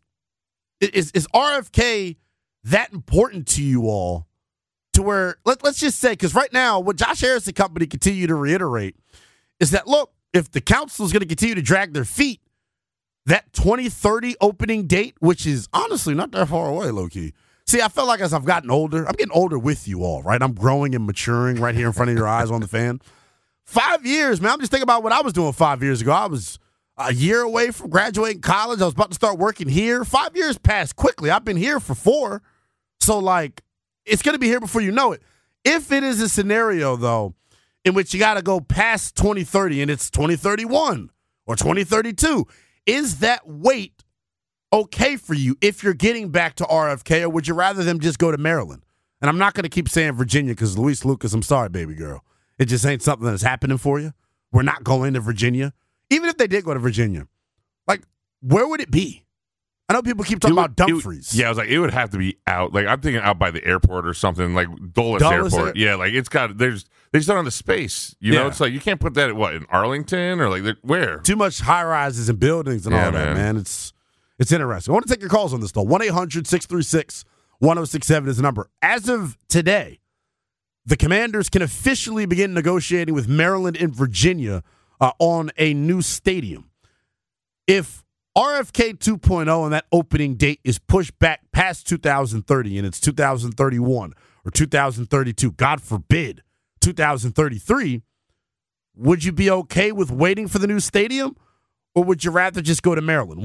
is RFK that important to you all to where, let's just say, because right now, what Josh Harris and company continue to reiterate is that, look, if the council is going to continue to drag their feet, that 2030 opening date, which is honestly not that far away, low-key. See, I feel like as I've gotten older, I'm getting older with you all, right? I'm growing and maturing right here in front of your eyes on the fan. 5 years, man. I'm just thinking about what I was doing 5 years ago. I was a year away from graduating college. I was about to start working here. 5 years passed quickly. I've been here for 4. So, like, it's going to be here before you know it. If it is a scenario, though, in which you got to go past 2030 and it's 2031 or 2032, is that wait okay for you if you're getting back to RFK, or would you rather them just go to Maryland? And I'm not going to keep saying Virginia because Luis Lucas, I'm sorry, baby girl. It just ain't something that's happening for you. We're not going to Virginia. Even if they did go to Virginia, like, where would it be? I know people keep talking about Dumfries. I was like, it would have to be out. Like, I'm thinking out by the airport or something, like Dulles Airport. Yeah, like, it's got, they just don't have the space. You know, it's like, you can't put that at in Arlington or like, where? Too much high rises and buildings and all that, man. It's interesting. I want to take your calls on this, though. 1-800-636-1067 is the number. As of today, the Commanders can officially begin negotiating with Maryland and Virginia on a new stadium. If RFK 2.0 and that opening date is pushed back past 2030 and it's 2031 or 2032, God forbid, 2033, would you be okay with waiting for the new stadium? Or would you rather just go to Maryland?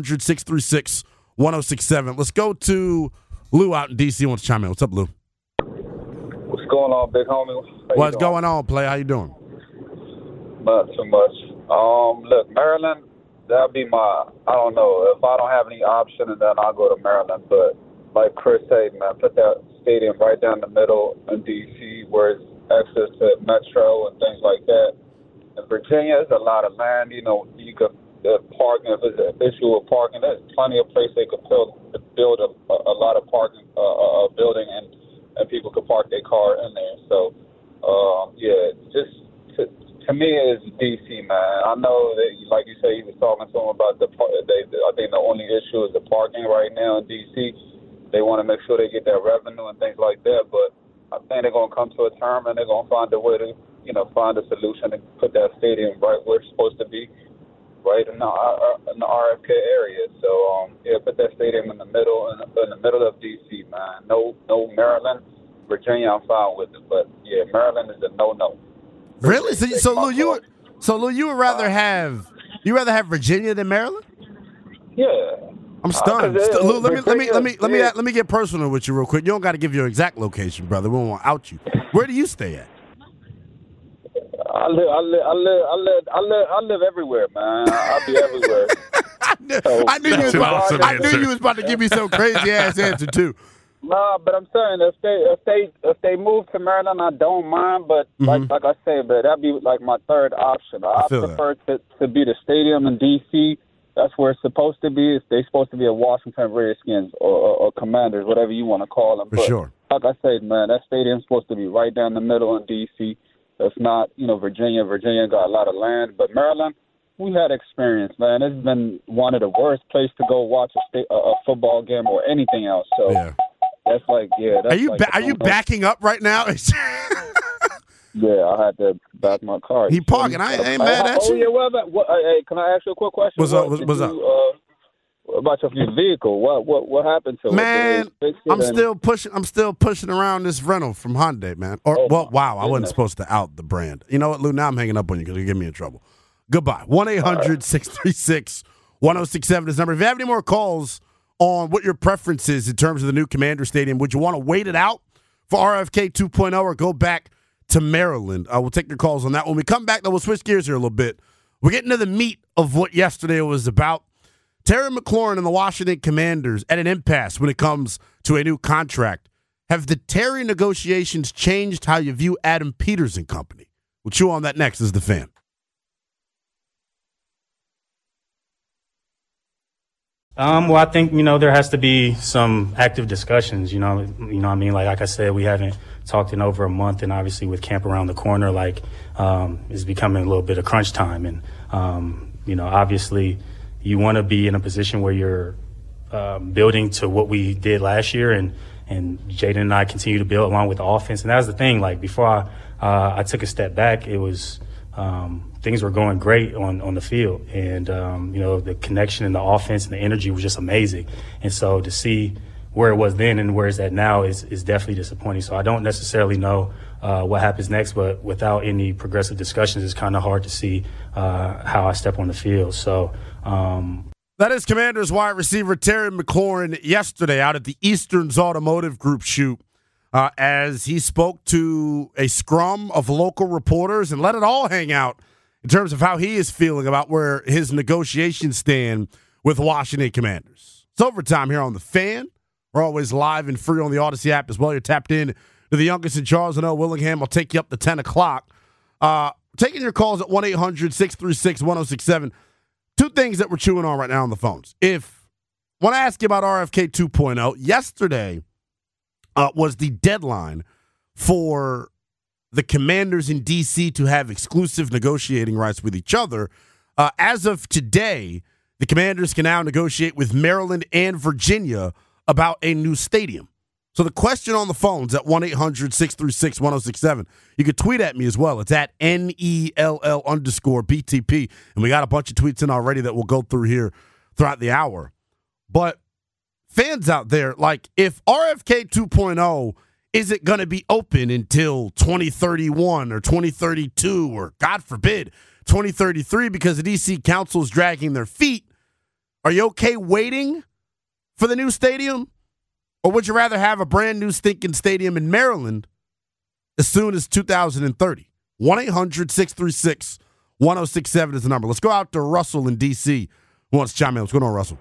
1-800-636-1067. Let's go to Lou out in D.C. wants to chime in. What's up, Lou? What's going on, big homie? What's going on, play? How you doing? Not too much. Look, Maryland, that'll be I don't know. If I don't have any option, then I'll go to Maryland. But like Chris said, man, put that stadium right down the middle in D.C. where it's access to Metro and things like that. In Virginia, there's a lot of land. You know, you could parking. If it's an issue with parking, there's plenty of place they could build a lot of parking, building, and people could park their car in there. So, just to me, it's D.C., man. I know that, like you say, he was talking to him about I think the only issue is the parking right now in D.C. They want to make sure they get that revenue and things like that. But I think they're going to come to a term and they're going to find a way to, find a solution to put that stadium right where it's supposed to be, right in the RFK area. So, put that stadium in the middle of D.C., man. No Maryland, Virginia, I'm fine with it. But, Maryland is a no-no. Really? So Lou, you would rather have Virginia than Maryland? Yeah. I'm stunned. Lou, let me get personal with you real quick. You don't got to give your exact location, brother. We don't want to out you. Where do you stay at? I live everywhere, man. I'll be everywhere. I knew you was about to give me some crazy ass answer too. Nah, but I'm saying if they move to Maryland, I don't mind. But like I said, but that'd be like my third option. I prefer to be the stadium in D.C. That's where it's supposed to be. They're supposed to be a Washington Redskins or Commanders, whatever you want to call them. For sure. Like I said, man, that stadium's supposed to be right down the middle in D.C. It's not, Virginia. Virginia got a lot of land, but Maryland, we had experience, man. It's been one of the worst places to go watch a football game or anything else. So that's like, That's are you backing up right now? Yeah, I had to back my car. He parking. I ain't mad at you. Oh, yeah, hey, can I ask you a quick question? What's up? About your vehicle? What happened to man, it? I'm still pushing around this rental from Hyundai, man. Wow, I wasn't supposed to out the brand. You know what, Lou? Now I'm hanging up on you because you're getting me in trouble. Goodbye. 1-800-636-1067 is the number. If you have any more calls on what your preference is in terms of the new Commander Stadium, would you want to wait it out for RFK 2.0 or go back to Maryland? We'll take your calls on that. When we come back, though, we'll switch gears here a little bit. We're getting to the meat of what yesterday was about. Terry McLaurin and the Washington Commanders at an impasse when it comes to a new contract. Have the Terry negotiations changed how you view Adam Peters and company? We'll chew on that next as The Fan. Well, I think, there has to be some active discussions, what I mean? Like I said, we haven't talked in over a month, and obviously with camp around the corner, it's becoming a little bit of crunch time. And, obviously you want to be in a position where you're building to what we did last year, and Jaden and I continue to build along with the offense. And that was the thing, before I took a step back, it was things were going great on the field. And, the connection and the offense and the energy was just amazing. And so to see where it was then and where it's at now is definitely disappointing. So I don't necessarily know what happens next, but without any progressive discussions, it's kind of hard to see how I step on the field. So that is Commanders wide receiver Terry McLaurin yesterday out at the Easterns Automotive Group shoot as he spoke to a scrum of local reporters and let it all hang out in terms of how he is feeling about where his negotiations stand with Washington Commanders. It's overtime here on The Fan. We're always live and free on the Odyssey app as well. You're tapped in to the youngest in Charles and Willingham. I'll take you up to 10 o'clock. Taking your calls at 1-800-636-1067. Two things that we're chewing on right now on the phones. If I want to ask you about RFK 2.0, yesterday was the deadline for the Commanders in D.C. to have exclusive negotiating rights with each other. As of today, the Commanders can now negotiate with Maryland and Virginia about a new stadium. So the question on the phones at 1-800-636-1067. You can tweet at me as well. It's at NELL_BTP. And we got a bunch of tweets in already that we'll go through here throughout the hour. But fans out there, if RFK 2.0 isn't going to be open until 2031 or 2032 or, God forbid, 2033 because the D.C. Council is dragging their feet, are you okay waiting for the new stadium? Or would you rather have a brand new stinking stadium in Maryland as soon as 2030? 1-800-636-1067 is the number. Let's go out to Russell in D.C. who wants to chime in. What's going on, Russell?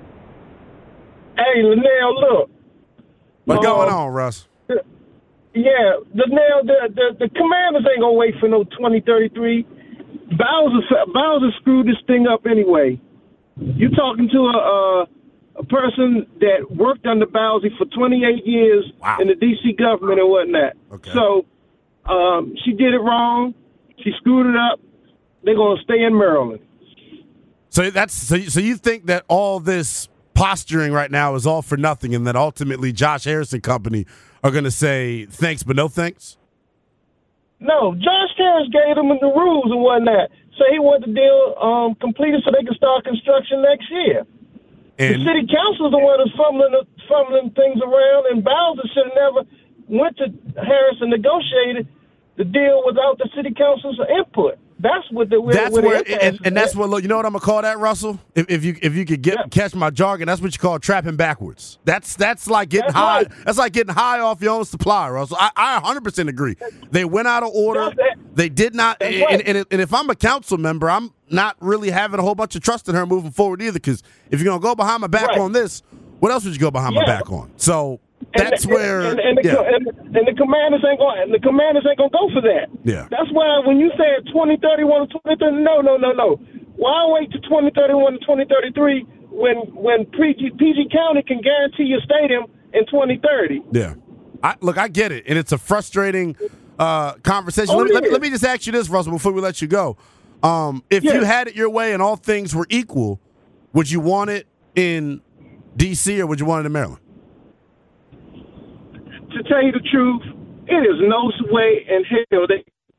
Hey, Linnell, look. What's going on, Russ? Yeah, Linnell, the Commanders ain't going to wait for no 2033. Bowser screwed this thing up anyway. You talking to a person that worked under Bowsy for 28 years in the D.C. government and whatnot. Okay. So she did it wrong. She screwed it up. They're going to stay in Maryland. So you think that all this posturing right now is all for nothing and that ultimately Josh Harrison Company are going to say thanks but no thanks? No, Josh Harris gave them the rules and whatnot. So he wanted the deal completed so they can start construction next year. And the city council is the one that's fumbling things around, and Bowser should have never went to Harris and negotiated the deal without the city council's input. That's what that's what. You know what I'm gonna call that, Russell? If you could catch my jargon, that's what you call trapping backwards. That's like getting high. Right. That's like getting high off your own supply, Russell. I 100% agree. They went out of order. They did not. And if I'm a council member, I'm not really having a whole bunch of trust in her moving forward either. Because if you're gonna go behind my back on this, what else would you go behind my back on? So. That's where the Commanders ain't going. The Commanders ain't going to go for that. Yeah. That's why when you said 2031 to 2030, no. Why wait to 2031 to 2033 when PG County can guarantee your stadium in 2030? Yeah. I get it, and it's a frustrating conversation. Let me just ask you this, Russell, before we let you go. If you had it your way and all things were equal, would you want it in D.C. or would you want it in Maryland? To tell you the truth, it is no way in hell they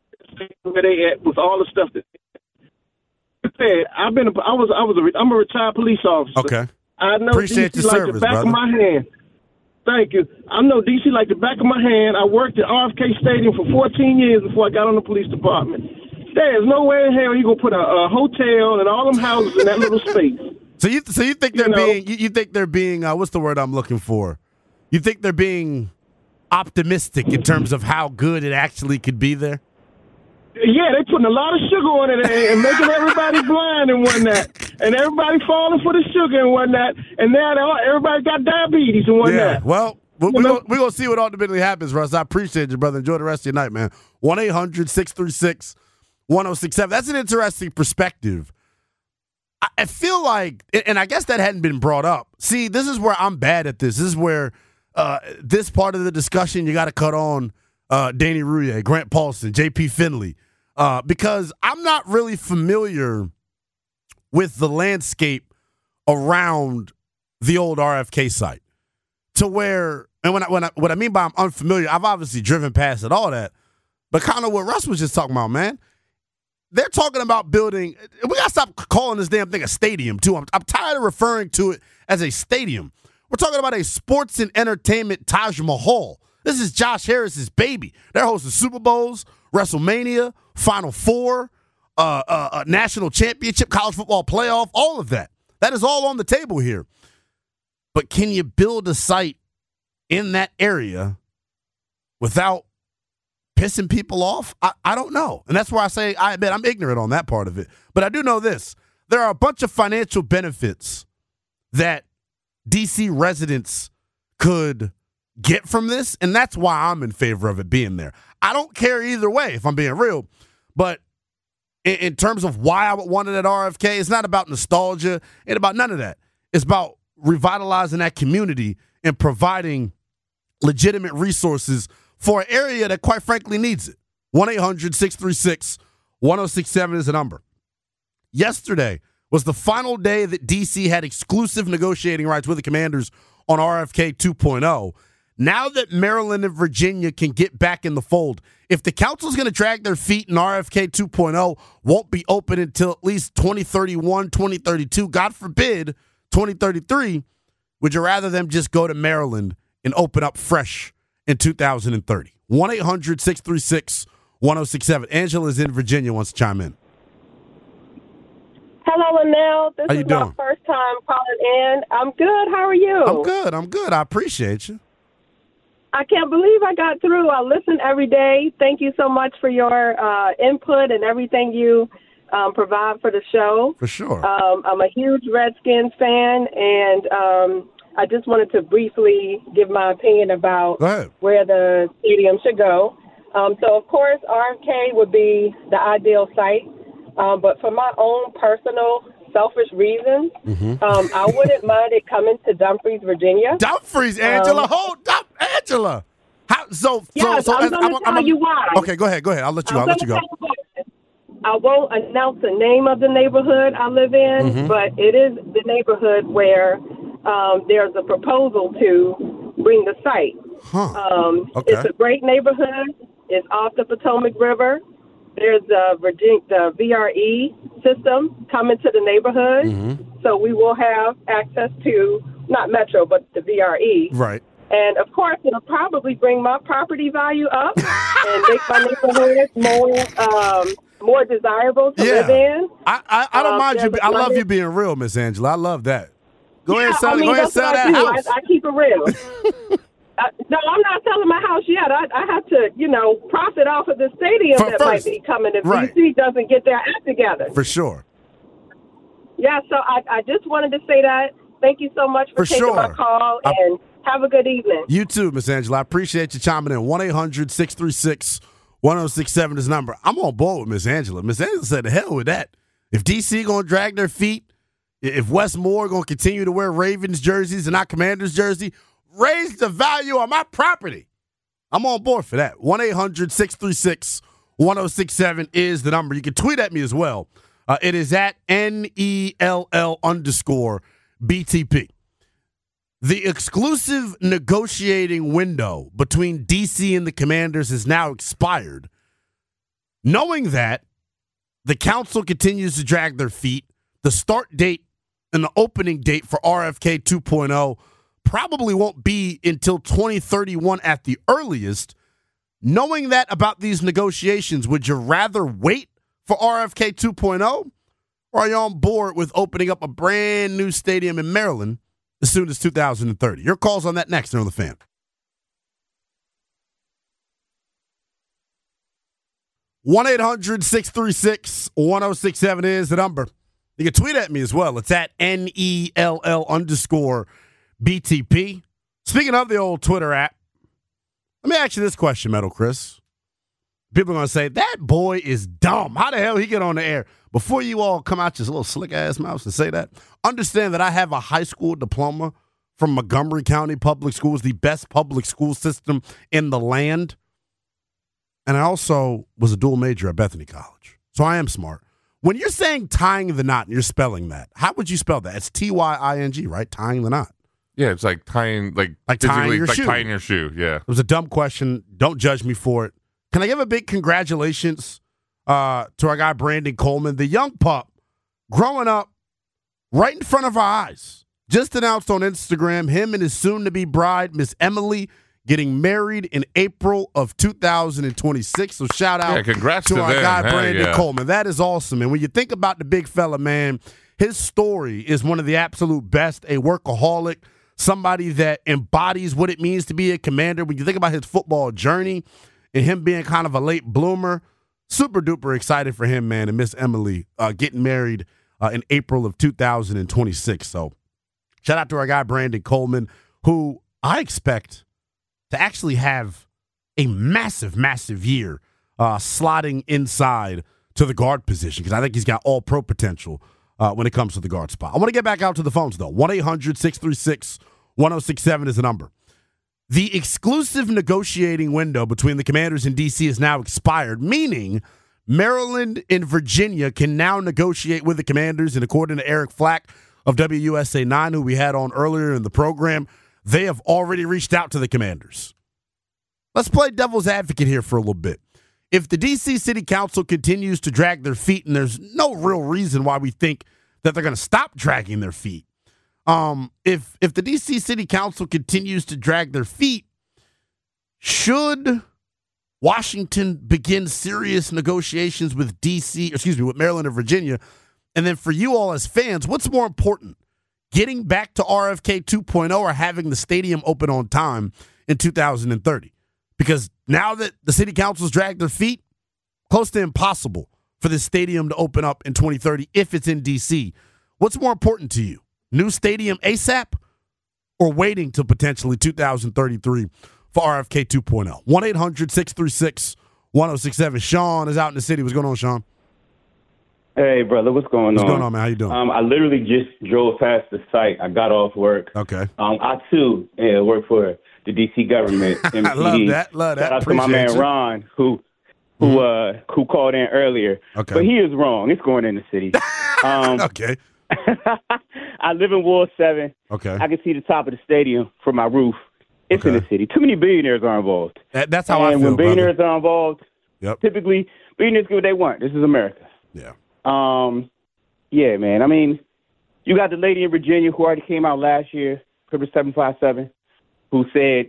where they at with all the stuff that I'm a retired police officer. Okay. I know Appreciate DC your like service, the back brother. of my hand. Thank you. I know DC like the back of my hand. I worked at RFK Stadium for 14 years before I got on the police department. There's no way in hell you gonna put a hotel and all them houses in that little space. So you think they're being what's the word I'm looking for? You think they're being optimistic in terms of how good it actually could be there? Yeah, they putting a lot of sugar on it and making everybody blind and whatnot, and everybody falling for the sugar and whatnot, and now everybody got diabetes and whatnot. Yeah, well, we're going to see what ultimately happens, Russ. I appreciate you, brother. Enjoy the rest of your night, man. 1-800-636-1067. That's an interesting perspective. I feel like, and I guess that hadn't been brought up. See, this is where I'm bad at this. This is where this part of the discussion you got to cut on Danny Rouillet, Grant Paulson, J.P. Finley, because I'm not really familiar with the landscape around the old RFK site. To where, and what I mean by I'm unfamiliar, I've obviously driven past it, all that, but kind of what Russ was just talking about, man. They're talking about building. We got to stop calling this damn thing a stadium, too. I'm tired of referring to it as a stadium. We're talking about a sports and entertainment Taj Mahal. This is Josh Harris's baby. They're hosting Super Bowls, WrestleMania, Final Four, national championship, college football playoff, all of that. That is all on the table here. But can you build a site in that area without pissing people off? I don't know. And that's why I say I admit I'm ignorant on that part of it. But I do know this. There are a bunch of financial benefits that D.C. residents could get from this, and that's why I'm in favor of it being there. I don't care either way, if I'm being real, but in terms of why I would want it at RFK, it's not about nostalgia, ain't about none of that. It's about revitalizing that community and providing legitimate resources for an area that, quite frankly, needs it. 1-800-636-1067 is the number. Yesterday was the final day that D.C. had exclusive negotiating rights with the Commanders on RFK 2.0. Now that Maryland and Virginia can get back in the fold, if the council's going to drag their feet and RFK 2.0 won't be open until at least 2031, 2032, God forbid, 2033, would you rather them just go to Maryland and open up fresh in 2030? 1-800-636-1067. Angela's in Virginia, wants to chime in. Hello, Linnell. This How you is my doing? first time calling in. I'm good. How are you? I'm good. I appreciate you. I can't believe I got through. I listen every day. Thank you so much for your input and everything you provide for the show. For sure. I'm a huge Redskins fan, and I just wanted to briefly give my opinion about where the stadium should go. So, of course, RFK would be the ideal site. But for my own personal, selfish reasons, I wouldn't mind it coming to Dumfries, Virginia. Dumfries, Angela. Hold up, Angela. How, so I'm going to tell you why. Okay, go ahead. I'll let you go. I won't announce the name of the neighborhood I live in, but it is the neighborhood where there's a proposal to bring the site. It's a great neighborhood. It's off the Potomac River. There's the VRE system coming to the neighborhood, so we will have access to, not Metro, but the VRE. Right. And, of course, it'll probably bring my property value up and make my neighborhood more desirable to live in. I don't mind you. I love you being real, Miss Angela. I love that. Go ahead and sell that house. I keep it real. No, I'm not selling my house yet. I have to, profit off of the stadium might be coming if DC doesn't get their act together. For sure. Yeah, so I just wanted to say that. Thank you so much for taking my call, and have a good evening. You too, Miss Angela. I appreciate you chiming in. 1-800-636-1067 is the number. I'm on board with Miss Angela. Miss Angela said, the hell with that. If DC going to drag their feet, if Wes Moore going to continue to wear Ravens jerseys and not Commanders jersey, raise the value of my property. I'm on board for that. 1-800-636-1067 is the number. You can tweet at me as well. It is at NELL_BTP. The exclusive negotiating window between DC and the Commanders has now expired. Knowing that the council continues to drag their feet, the start date and the opening date for RFK 2.0 probably won't be until 2031 at the earliest. Knowing that about these negotiations, would you rather wait for RFK 2.0, or are you on board with opening up a brand new stadium in Maryland as soon as 2030? Your calls on that next on The Fan. One 1-800-636-1067 is the number. You can tweet at me as well. It's at NELL_BTP. Speaking of the old Twitter app, let me ask you this question, Metal Chris. People are going to say, that boy is dumb. How the hell he get on the air? Before you all come out your little slick-ass mouths and say that, understand that I have a high school diploma from Montgomery County Public Schools, the best public school system in the land. And I also was a dual major at Bethany College. So I am smart. When you're saying tying the knot and you're spelling that, how would you spell that? It's Tying, right? Tying the knot. Yeah, it's like tying, like tying your shoe. Tying your shoe, yeah. It was a dumb question. Don't judge me for it. Can I give a big congratulations to our guy Brandon Coleman, the young pup, growing up right in front of our eyes. Just announced on Instagram, him and his soon-to-be bride, Miss Emily, getting married in April of 2026. So shout out congrats to our them. guy Brandon yeah. Coleman. That is awesome. And when you think about the big fella, man, his story is one of the absolute best. A workaholic, somebody that embodies what it means to be a Commander. When you think about his football journey and him being kind of a late bloomer, super duper excited for him, man, and Miss Emily getting married in April of 2026. So shout out to our guy Brandon Coleman, who I expect to actually have a massive, massive year slotting inside to the guard position, because I think he's got all-pro potential when it comes to the guard spot. I want to get back out to the phones, though. 1-800-636-1067 is the number. The exclusive negotiating window between the Commanders and D.C. is now expired, meaning Maryland and Virginia can now negotiate with the Commanders, and according to Eric Flack of WUSA 9, who we had on earlier in the program, they have already reached out to the Commanders. Let's play devil's advocate here for a little bit. If the D.C. City Council continues to drag their feet, and there's no real reason why we think that they're going to stop dragging their feet, if the D.C. City Council continues to drag their feet, should Washington begin serious negotiations with with Maryland and Virginia? And then for you all as fans, what's more important? Getting back to RFK 2.0 or having the stadium open on time in 2030? Because now that the city council's dragged their feet, close to impossible for this stadium to open up in 2030 if it's in D.C. What's more important to you? New stadium ASAP or waiting till potentially 2033 for RFK 2.0? 1-800-636-1067. Sean is out in the city. What's going on, Sean? Hey, brother, what's going on? What's going on, man? How you doing? I literally just drove past the site. I got off work. Okay. I, too, work for the D.C. government, MPD. I love that. Shout out to my man, Ron, who called in earlier. Okay. But he is wrong. It's going in the city. Okay. I live in Ward 7. Okay. I can see the top of the stadium from my roof. It's in the city. Too many billionaires are involved. That's how I feel, when billionaires brother. are involved, typically billionaires get what they want. This is America. Yeah. Yeah, man. I mean, you got the lady in Virginia who already came out last year, Clipper 757, who said,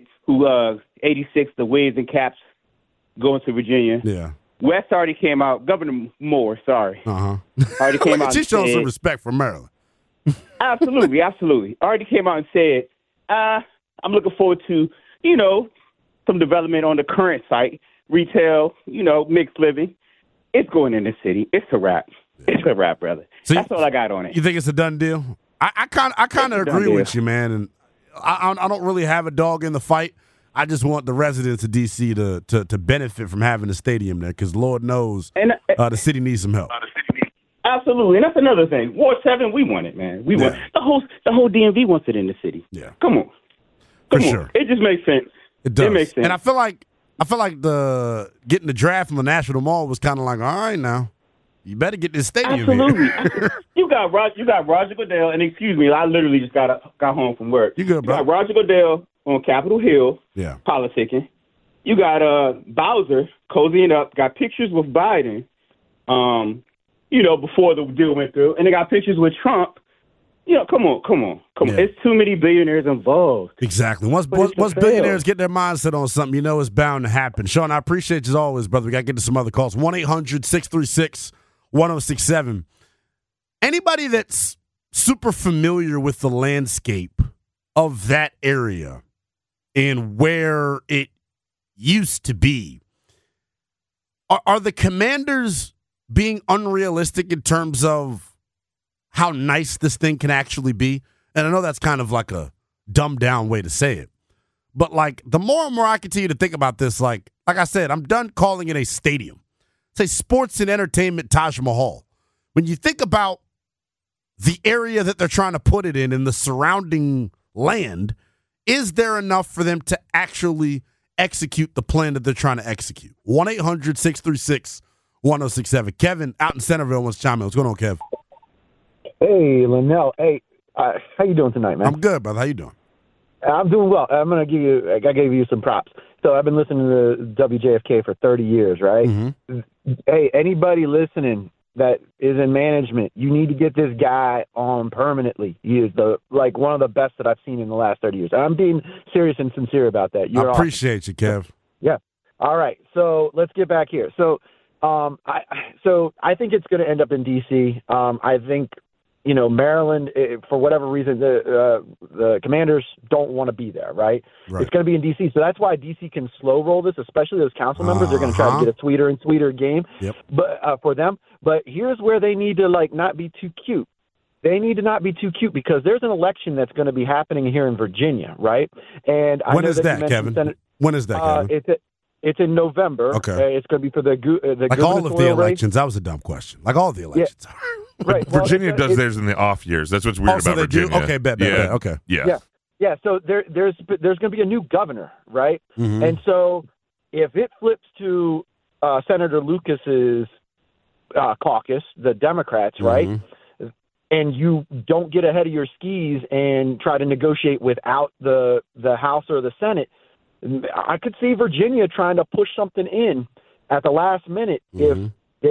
86, the Wiz and Caps going to Virginia. Yeah. West already came out. Governor Moore, sorry. Already came out. She showed said, some respect for Maryland. Absolutely. Already came out and said, I'm looking forward to, some development on the current site, retail, mixed living. It's going in the city. It's a wrap. It's a wrap, brother. So that's all I got on it. You think it's a done deal? I kind of agree with you, man. And I don't really have a dog in the fight. I just want the residents of D.C. to benefit from having a stadium there, because Lord knows the city needs some help. Absolutely, and that's another thing. Ward 7, we want it, man. We want the whole DMV wants it in the city. Yeah, come on, for sure. It just makes sense. It does. It makes sense. And I feel like the getting the draft from the National Mall was kind of like, all right, now you better get this stadium. Absolutely. Here. You got Roger Goodell, and excuse me, I literally just got home from work. You good, bro? You got Roger Goodell on Capitol Hill, politicking. you got Bowser cozying up, got pictures with Biden, before the deal went through, and they got pictures with Trump. Come on. Yeah. It's too many billionaires involved. Exactly. Once billionaires get their mindset on something, it's bound to happen. Sean, I appreciate you as always, brother. We got to get to some other calls. 1-800-636-1067. Anybody that's super familiar with the landscape of that area and where it used to be, are the Commanders being unrealistic in terms of how nice this thing can actually be? And I know that's kind of like a dumbed down way to say it. But like the more and more I continue to think about this, like I said, I'm done calling it a stadium. Say sports and entertainment Taj Mahal. When you think about the area that they're trying to put it in and the surrounding land, is there enough for them to actually execute the plan that they're trying to execute? 1-800-636-1067. Kevin out in Centerville wants to chime in. What's going on, Kev? Hey, Linnell. Hey, how you doing tonight, man? I'm good, brother. How you doing? I'm doing well. I gave you some props. So I've been listening to WJFK for 30 years, right? Mm-hmm. Hey, anybody listening that is in management, you need to get this guy on permanently. He is one of the best that I've seen in the last 30 years. I'm being serious and sincere about that. I appreciate you, Kev. Yeah. All right. So let's get back here. So I think it's going to end up in D.C. I think, Maryland, for whatever reason, the Commanders don't want to be there, right? It's going to be in D.C., so that's why D.C. can slow roll this, especially those council members. They're going to try to get a sweeter and sweeter game for them. But here's where they need to, not be too cute. They need to not be too cute because there's an election that's going to be happening here in Virginia, right? And when is that, Kevin? When is that, Kevin? It's in November. Okay. It's going to be for the all of the elections. Race. That was a dumb question. Like all of the elections. Yeah. Right. Virginia does theirs in the off years. That's what's weird about Virginia. Do? Okay, bet. Okay. Yeah. Yeah. So there's going to be a new governor, right? Mm-hmm. And so if it flips to Senator Lucas's caucus, the Democrats, right? Mm-hmm. And you don't get ahead of your skis and try to negotiate without the House or the Senate, I could see Virginia trying to push something in at the last minute if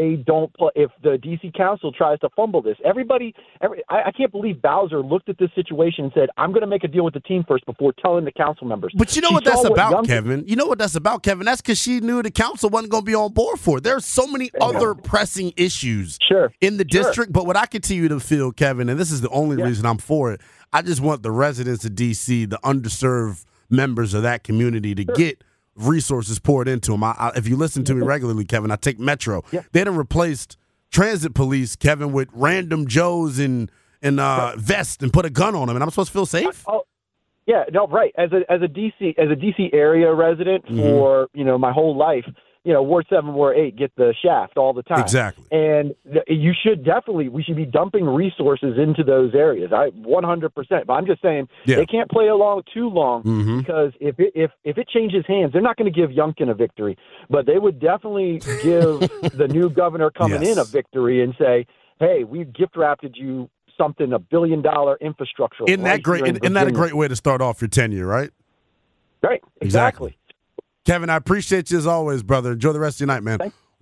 the D.C. Council tries to fumble this. I can't believe Bowser looked at this situation and said, I'm going to make a deal with the team first before telling the council members. But you know what that's about, Kevin? You know what that's about, Kevin? That's because she knew the council wasn't going to be on board for it. There's so many other pressing issues in the district. But what I continue to feel, Kevin, and this is the only reason I'm for it, I just want the residents of D.C., the underserved members of that community to get resources poured into them. If you listen to me regularly, Kevin, I take Metro. They done replaced transit police, Kevin, with random Joes in vest and put a gun on them, and I'm supposed to feel safe? Yeah, no, right. As a DC area resident for my whole life, Ward 7, Ward 8 get the shaft all the time. Exactly. And we should be dumping resources into those areas. 100%. But I'm just saying they can't play along too long because if it changes hands, they're not going to give Youngkin a victory, but they would definitely give the new governor coming in a victory and say, hey, we've gift wrapped you something, $1 billion infrastructure. Isn't that a great way to start off your tenure, right? Right. Exactly. Kevin, I appreciate you as always, brother. Enjoy the rest of your night, man.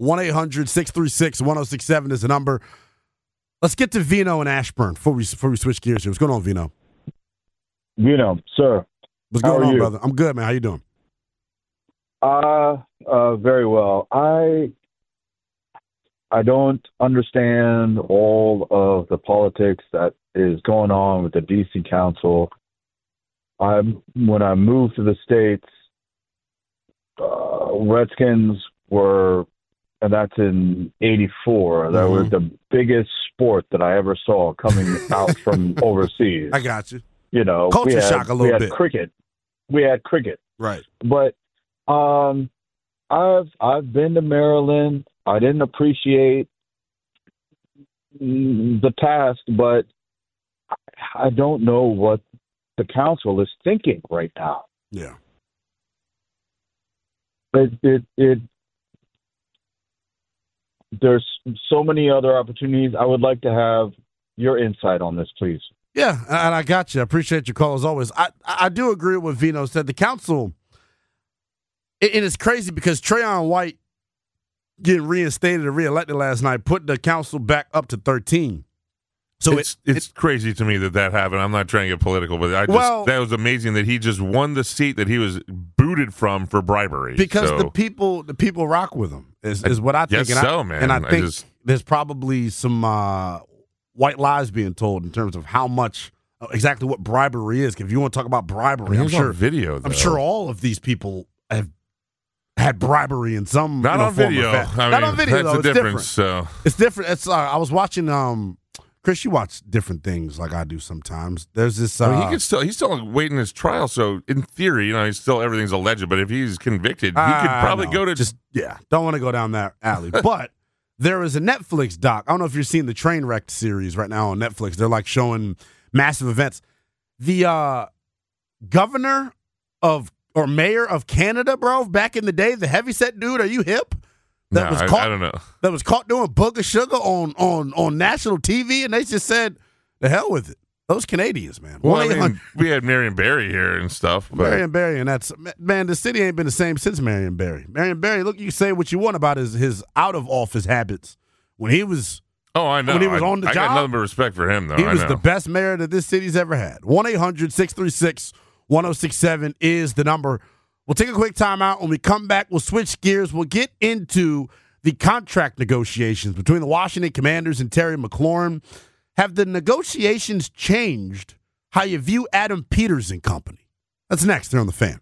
1-800-636-1067 is the number. Let's get to Vino and Ashburn before we switch gears here. What's going on, Vino? Vino, sir. What's going on, brother? I'm good, man. How you doing? Very well. I don't understand all of the politics that is going on with the D.C. Council. When I moved to the States, Redskins were, and that's in '84. That was the biggest sport that I ever saw coming out from overseas. I got you. Culture shock a little bit. We had cricket. Right. But I've been to Maryland. I didn't appreciate the past, but I don't know what the council is thinking right now. Yeah. There's so many other opportunities. I would like to have your insight on this, please. Yeah, and I got you. I appreciate your call as always. I do agree with what Vino said. The council, And it's crazy because Trayon White getting reinstated and reelected last night put the council back up to 13. So it's crazy to me that happened. I'm not trying to get political, but that was amazing that he just won the seat that he was booted from for bribery. Because the people rock with him is what I think. Guess so, man. And I think there's probably some white lies being told in terms of how much exactly what bribery is. If you want to talk about bribery, I'm sure video. I'm sure all of these people have had bribery in some not on form video. Or fashion. I Not mean, on video. That's though. the It's difference. Different. So it's different. It's I was watching. Chris, you watch different things like I do sometimes. There's this. he's still waiting his trial. So in theory, everything's alleged. But if he's convicted, he could probably go to don't want to go down that alley. But there is a Netflix doc. I don't know if you're seeing the Trainwreck series right now on Netflix. They're like showing massive events. The governor or mayor of Canada, bro, back in the day, the heavyset dude. Are you hip? I don't know. That was caught doing booger sugar on national TV, and they just said, "The hell with it." Those Canadians, man. Well, we had Marion Barry here and stuff. But. Marion Barry, and the city ain't been the same since Marion Barry. Marion Barry, look, you can say what you want about his out of office habits when he was. Oh, I know. When he was on the job, I got nothing but respect for him, though. He was the best mayor that this city's ever had. 1-800-636-1067 is the number. We'll take a quick timeout. When we come back, we'll switch gears. We'll get into the contract negotiations between the Washington Commanders and Terry McLaurin. Have the negotiations changed how you view Adam Peters and company? That's next here on The Fan.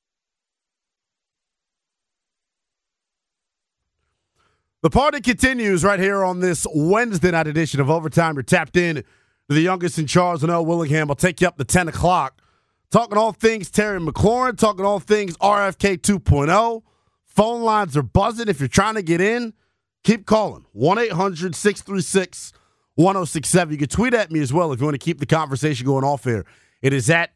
The party continues right here on this Wednesday night edition of Overtime. You're tapped in to the youngest in Charles and L. Willingham. I'll take you up to 10 o'clock. Talking all things Terry McLaurin, talking all things RFK 2.0. Phone lines are buzzing. If you're trying to get in, keep calling. 1-800-636-1067. You can tweet at me as well if you want to keep the conversation going off air. It is at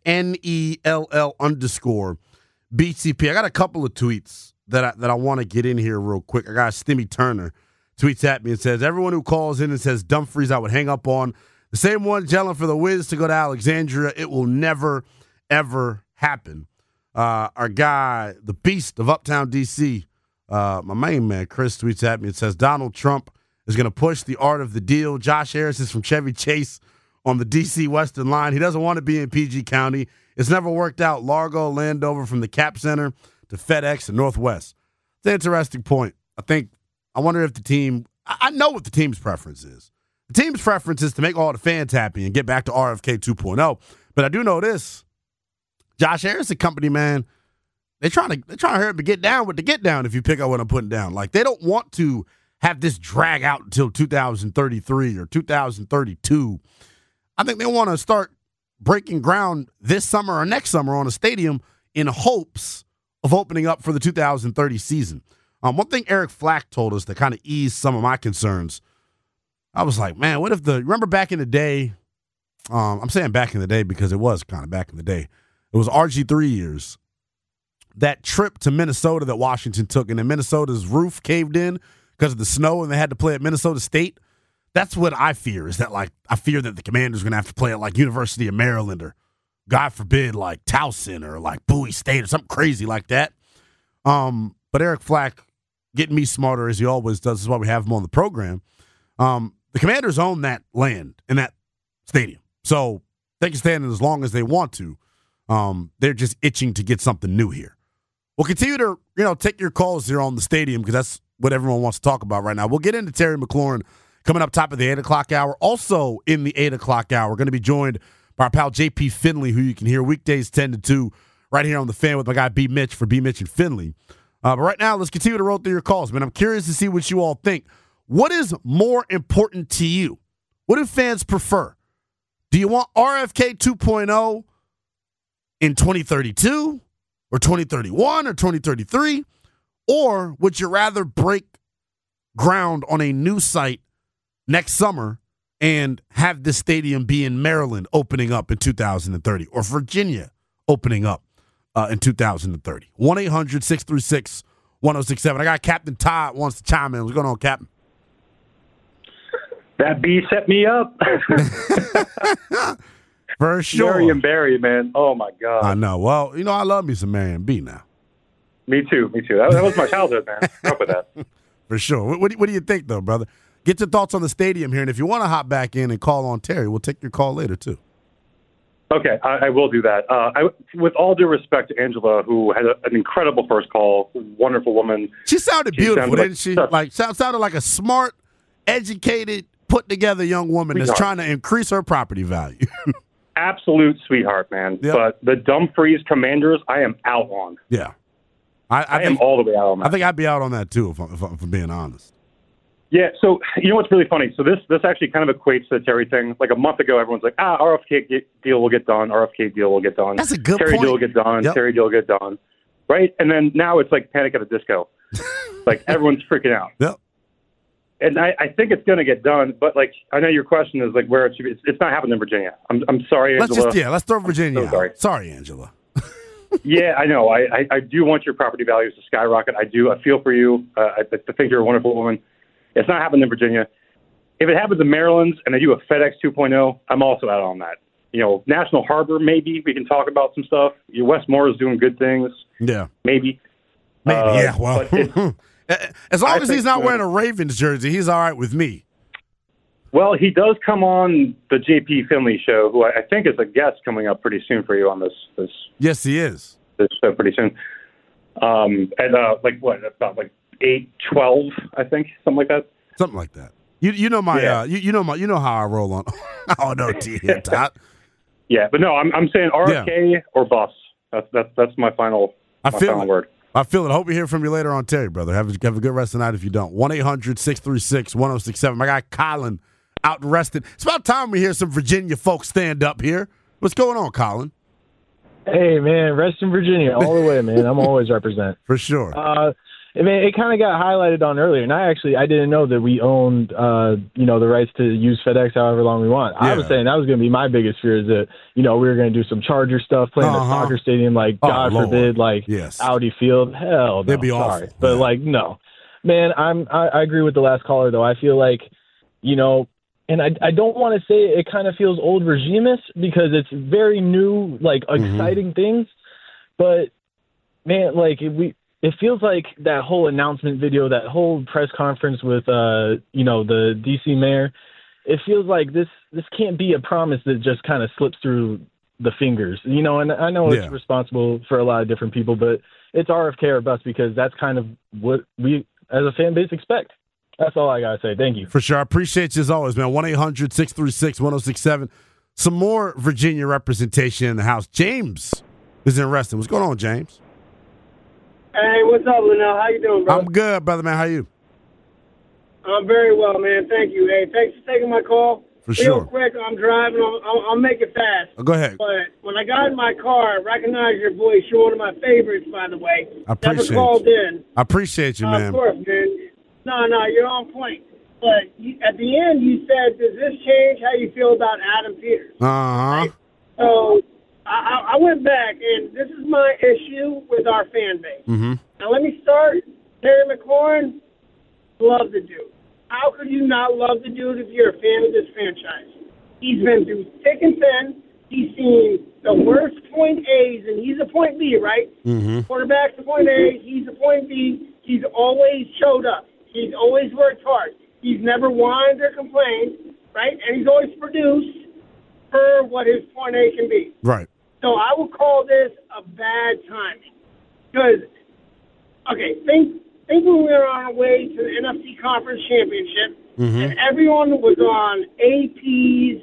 NELL_BCP. I got a couple of tweets that I want to get in here real quick. I got Stimmy Turner tweets at me and says, everyone who calls in and says Dumfries I would hang up on. The same one gelling for the Wiz to go to Alexandria. It will never, ever happen. Our guy, the beast of Uptown D.C., my main man, Chris, tweets at me and says, Donald Trump is going to push the art of the deal. Josh Harris is from Chevy Chase on the D.C. Western line. He doesn't want to be in PG County. It's never worked out. Largo, Landover, from the Cap Center to FedEx and Northwest. It's an interesting point. I wonder if the team, I know what the team's preference is. The team's preference is to make all the fans happy and get back to RFK 2.0. But I do know this. Josh Harris and company, man, they're trying to hurry up and get down with the get down if you pick up what I'm putting down. Like, they don't want to have this drag out until 2033 or 2032. I think they want to start breaking ground this summer or next summer on a stadium in hopes of opening up for the 2030 season. One thing Eric Flack told us that kind of eased some of my concerns, I was like, man, what if remember back in the day, I'm saying back in the day because it was kind of back in the day, it was RG3 years, that trip to Minnesota that Washington took, and then Minnesota's roof caved in because of the snow and they had to play at Minnesota State. That's what I fear, is that, like, I fear that the Commanders are going to have to play at, like, University of Maryland or, God forbid, like, Towson or, like, Bowie State or something crazy like that. But Eric Flack, getting me smarter as he always does, is why we have him on the program. The Commanders own that land and that stadium. So they can stand it as long as they want to. They're just itching to get something new here. We'll continue to, take your calls here on the stadium because that's what everyone wants to talk about right now. We'll get into Terry McLaurin coming up top of the 8 o'clock hour. Also in the 8 o'clock hour, we're going to be joined by our pal JP Finley, who you can hear weekdays 10 to 2 right here on The Fan with my guy B. Mitch for B. Mitch and Finley. But right now, let's continue to roll through your calls, man. I'm curious to see what you all think. What is more important to you? What do fans prefer? Do you want RFK 2.0 in 2032 or 2031 or 2033? Or would you rather break ground on a new site next summer and have this stadium be in Maryland opening up in 2030 or Virginia opening up in 2030? 1-800-636-1067. I got Captain Todd wants to chime in. What's going on, Captain? That B set me up. For sure. Marion Barry, man. Oh, my God. I know. Well, I love me some Marion B now. Me too. That was my childhood, man. I grew up with that. For sure. What do you think, though, brother? Get your thoughts on the stadium here, and if you want to hop back in and call on Terry, we'll take your call later, too. Okay, I will do that. With all due respect to Angela, who had an incredible first call, wonderful woman. She sounded beautiful, didn't she? Sounded like a smart, educated, put-together young woman that's trying to increase her property value. Absolute sweetheart, man. Yep. But the Dumfries Commanders, I am out on. Yeah. I am all the way out on that. I think I'd be out on that, too, if I'm being honest. Yeah, so you know what's really funny? So this actually kind of equates to the Terry thing. Like a month ago, everyone's like, RFK deal will get done. RFK deal will get done. That's a good Terry point. deal will get done. Yep. Terry deal will get done. Right? And then now it's like Panic at the Disco. Like everyone's freaking out. Yep. And I think it's going to get done, but like I know your question is like where it should be. It's not happening in Virginia. I'm sorry, Angela. Let's throw Virginia out. Sorry. Sorry, Angela. Yeah, I know. I do want your property values to skyrocket. I do. I feel for you. I think you're a wonderful woman. It's not happening in Virginia. If it happens in Maryland and they do a FedEx 2.0, I'm also out on that. You know, National Harbor, maybe we can talk about some stuff. Wes Moore is doing good things. Yeah. Maybe. Yeah, well. As long as he's not wearing a Ravens jersey, he's all right with me. Well, he does come on the JP Finley show, who I think is a guest coming up pretty soon for you on this. Yes, he is. This show pretty soon. About 8:12, I think, something like that. Something like that. You know my you know how I roll on. Oh no, Todd. Yeah, but no, I'm saying RFK or bust. That's my final word. I feel it. I hope we hear from you later on, Terry, brother. Have a good rest of the night if you don't. 1-800-636-1067. My guy Colin out and rested. It's about time we hear some Virginia folks stand up here. What's going on, Colin? Hey, man, rest in Virginia all the way, man. I'm always represent. For sure. It kind of got highlighted on earlier, and I didn't know that we owned, the rights to use FedEx however long we want. Yeah. I was saying that was going to be my biggest fear is that, we were going to do some Charger stuff, playing a soccer stadium, God forbid, Audi Field. Hell no. That'd be sorry. awful. But, no. Man, I agree with the last caller, though. I feel like, and I don't want to say it kind of feels old regimist because it's very new, exciting things. But, man, it feels like that whole announcement video, that whole press conference with, the D.C. mayor, it feels like this can't be a promise that just kind of slips through the fingers, and I know it's responsible for a lot of different people, but it's RFK or bust because that's kind of what we as a fan base expect. That's all I got to say. Thank you. For sure. I appreciate you as always, man. 1-800-636-1067. Some more Virginia representation in the house. James is in Reston. What's going on, James? Hey, what's up, Linnell? How you doing, bro? I'm good, brother, man. How you? I'm very well, man. Thank you. Hey, thanks for taking my call. Real quick, I'm driving. I'll make it fast. Go ahead. But when I got in my car, I recognized your voice. You're one of my favorites, by the way. I appreciate Never called in. I appreciate you, man. Of course, man. No, you're on point. But at the end, you said, does this change how you feel about Adam Peters? Uh-huh. Right? So I went back, and this is my issue with our fan base. Mm-hmm. Now, let me start. Terry McLaurin, love the dude. How could you not love the dude if you're a fan of this franchise? He's been through thick and thin. He's seen the worst point A's, and he's a point B, right? Mm-hmm. Quarterback's a point A. He's a point B. He's always showed up. He's always worked hard. He's never whined or complained, right? And he's always produced for what his point A can be. Right. So I would call this a bad timing. Because, think when we were on our way to the NFC Conference Championship, and everyone was on AP's,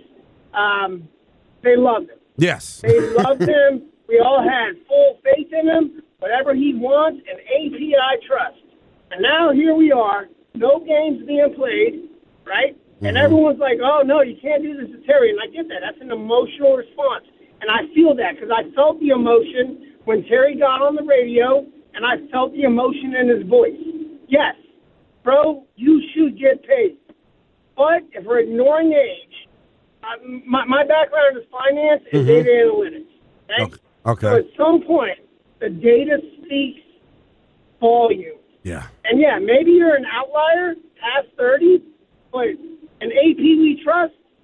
they loved him. Yes. They loved him. We all had full faith in him. Whatever he wants, and AP I trust. And now here we are, no games being played, right? And everyone's like, oh, no, you can't do this to Terry. And I get that. That's an emotional response. And I feel that because I felt the emotion when Terry got on the radio, and I felt the emotion in his voice. Yes, bro, you should get paid. But if we're ignoring age, my background is finance and data analytics. Okay? So at some point, the data speaks volume. Yeah. And, maybe you're an outlier past 30, but an AP we trust,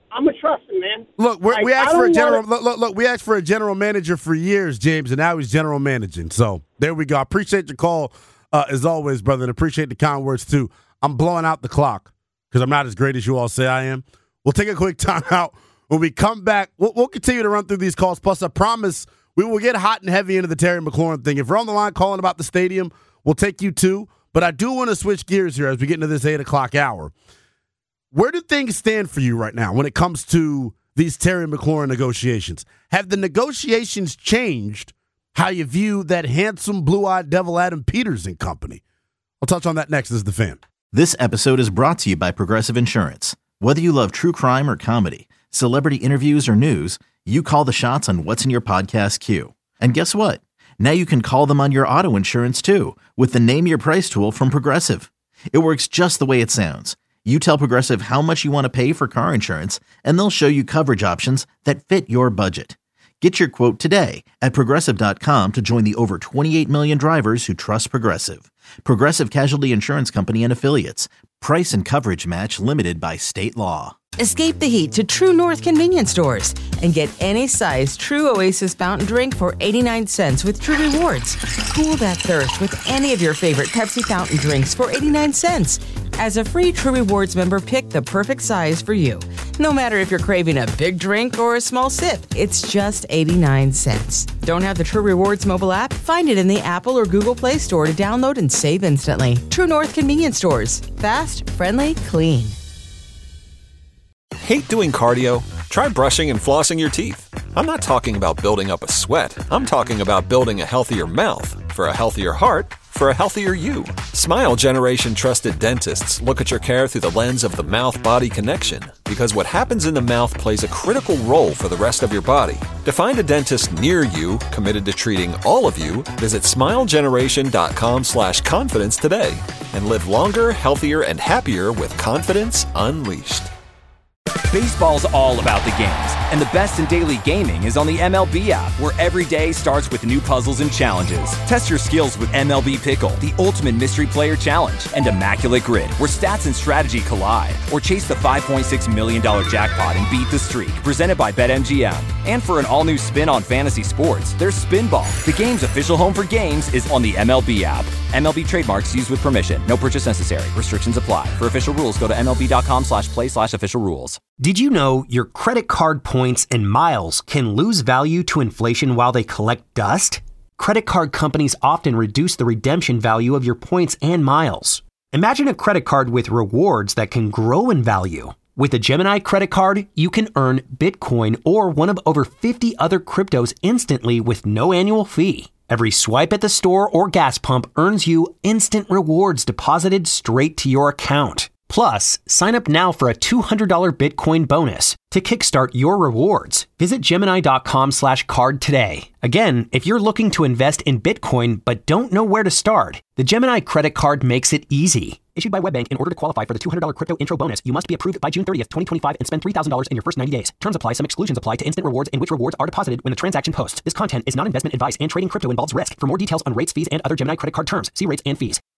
I'm going to trust him, man. Look, Like, we asked I for a don't general. wanna- Look, we asked for a general manager for years, James, and now he's general managing. So there we go. I appreciate your call as always, brother, and appreciate the kind words too. I'm blowing out the clock because I'm not as great as you all say I am. We'll take a quick time out. When we come back, we'll continue to run through these calls. Plus, I promise we will get hot and heavy into the Terry McLaurin thing. If you're on the line calling about the stadium, we'll take you too. But I do want to switch gears here as we get into this 8 o'clock hour. Where do things stand for you right now when it comes to these Terry McLaurin negotiations? Have the negotiations changed how you view that handsome, blue-eyed devil Adam Peters and company? I'll touch on that next as The Fan. This episode is brought to you by Progressive Insurance. Whether you love true crime or comedy, celebrity interviews or news, you call the shots on what's in your podcast queue. And guess what? Now you can call them on your auto insurance too with the Name Your Price tool from Progressive. It works just the way it sounds. You tell Progressive how much you want to pay for car insurance, and they'll show you coverage options that fit your budget. Get your quote today at Progressive.com to join the over 28 million drivers who trust Progressive. Progressive Casualty Insurance Company and Affiliates. Price and coverage match limited by state law. Escape the heat to True North convenience stores and get any size True Oasis fountain drink for 89 cents with True Rewards. Cool that thirst with any of your favorite Pepsi fountain drinks for 89 cents. As a free True Rewards member, pick the perfect size for you. No matter if you're craving a big drink or a small sip, it's just 89 cents. Don't have the True Rewards mobile app? Find it in the Apple or Google Play Store to download and save instantly. True North convenience stores. Fast, friendly, clean. Hate doing cardio? Try brushing and flossing your teeth. I'm not talking about building up a sweat. I'm talking about building a healthier mouth for a healthier heart for a healthier you. Smile Generation trusted dentists look at your care through the lens of the mouth-body connection because what happens in the mouth plays a critical role for the rest of your body. To find a dentist near you committed to treating all of you, visit smilegeneration.com/confidence today and live longer, healthier, and happier with confidence unleashed. Baseball's all about the games, and the best in daily gaming is on the MLB app, where every day starts with new puzzles and challenges. Test your skills with MLB Pickle, the ultimate mystery player challenge, and Immaculate Grid, where stats and strategy collide. Or chase the $5.6 million jackpot and beat the streak, presented by BetMGM. And for an all-new spin on fantasy sports, there's Spinball. The game's official home for games is on the MLB app. MLB trademarks used with permission. No purchase necessary. Restrictions apply. For official rules, go to MLB.com/play/official rules. Did you know your credit card points and miles can lose value to inflation while they collect dust? Credit card companies often reduce the redemption value of your points and miles. Imagine a credit card with rewards that can grow in value. With a Gemini credit card, you can earn Bitcoin or one of over 50 other cryptos instantly with no annual fee. Every swipe at the store or gas pump earns you instant rewards deposited straight to your account. Plus, sign up now for a $200 Bitcoin bonus to kickstart your rewards. Visit Gemini.com/card today. Again, if you're looking to invest in Bitcoin but don't know where to start, the Gemini credit card makes it easy. Issued by WebBank, in order to qualify for the $200 crypto intro bonus, you must be approved by June 30th, 2025 and spend $3,000 in your first 90 days. Terms apply. Some exclusions apply to instant rewards in which rewards are deposited when the transaction posts. This content is not investment advice and trading crypto involves risk. For more details on rates, fees, and other Gemini credit card terms, see rates and fees.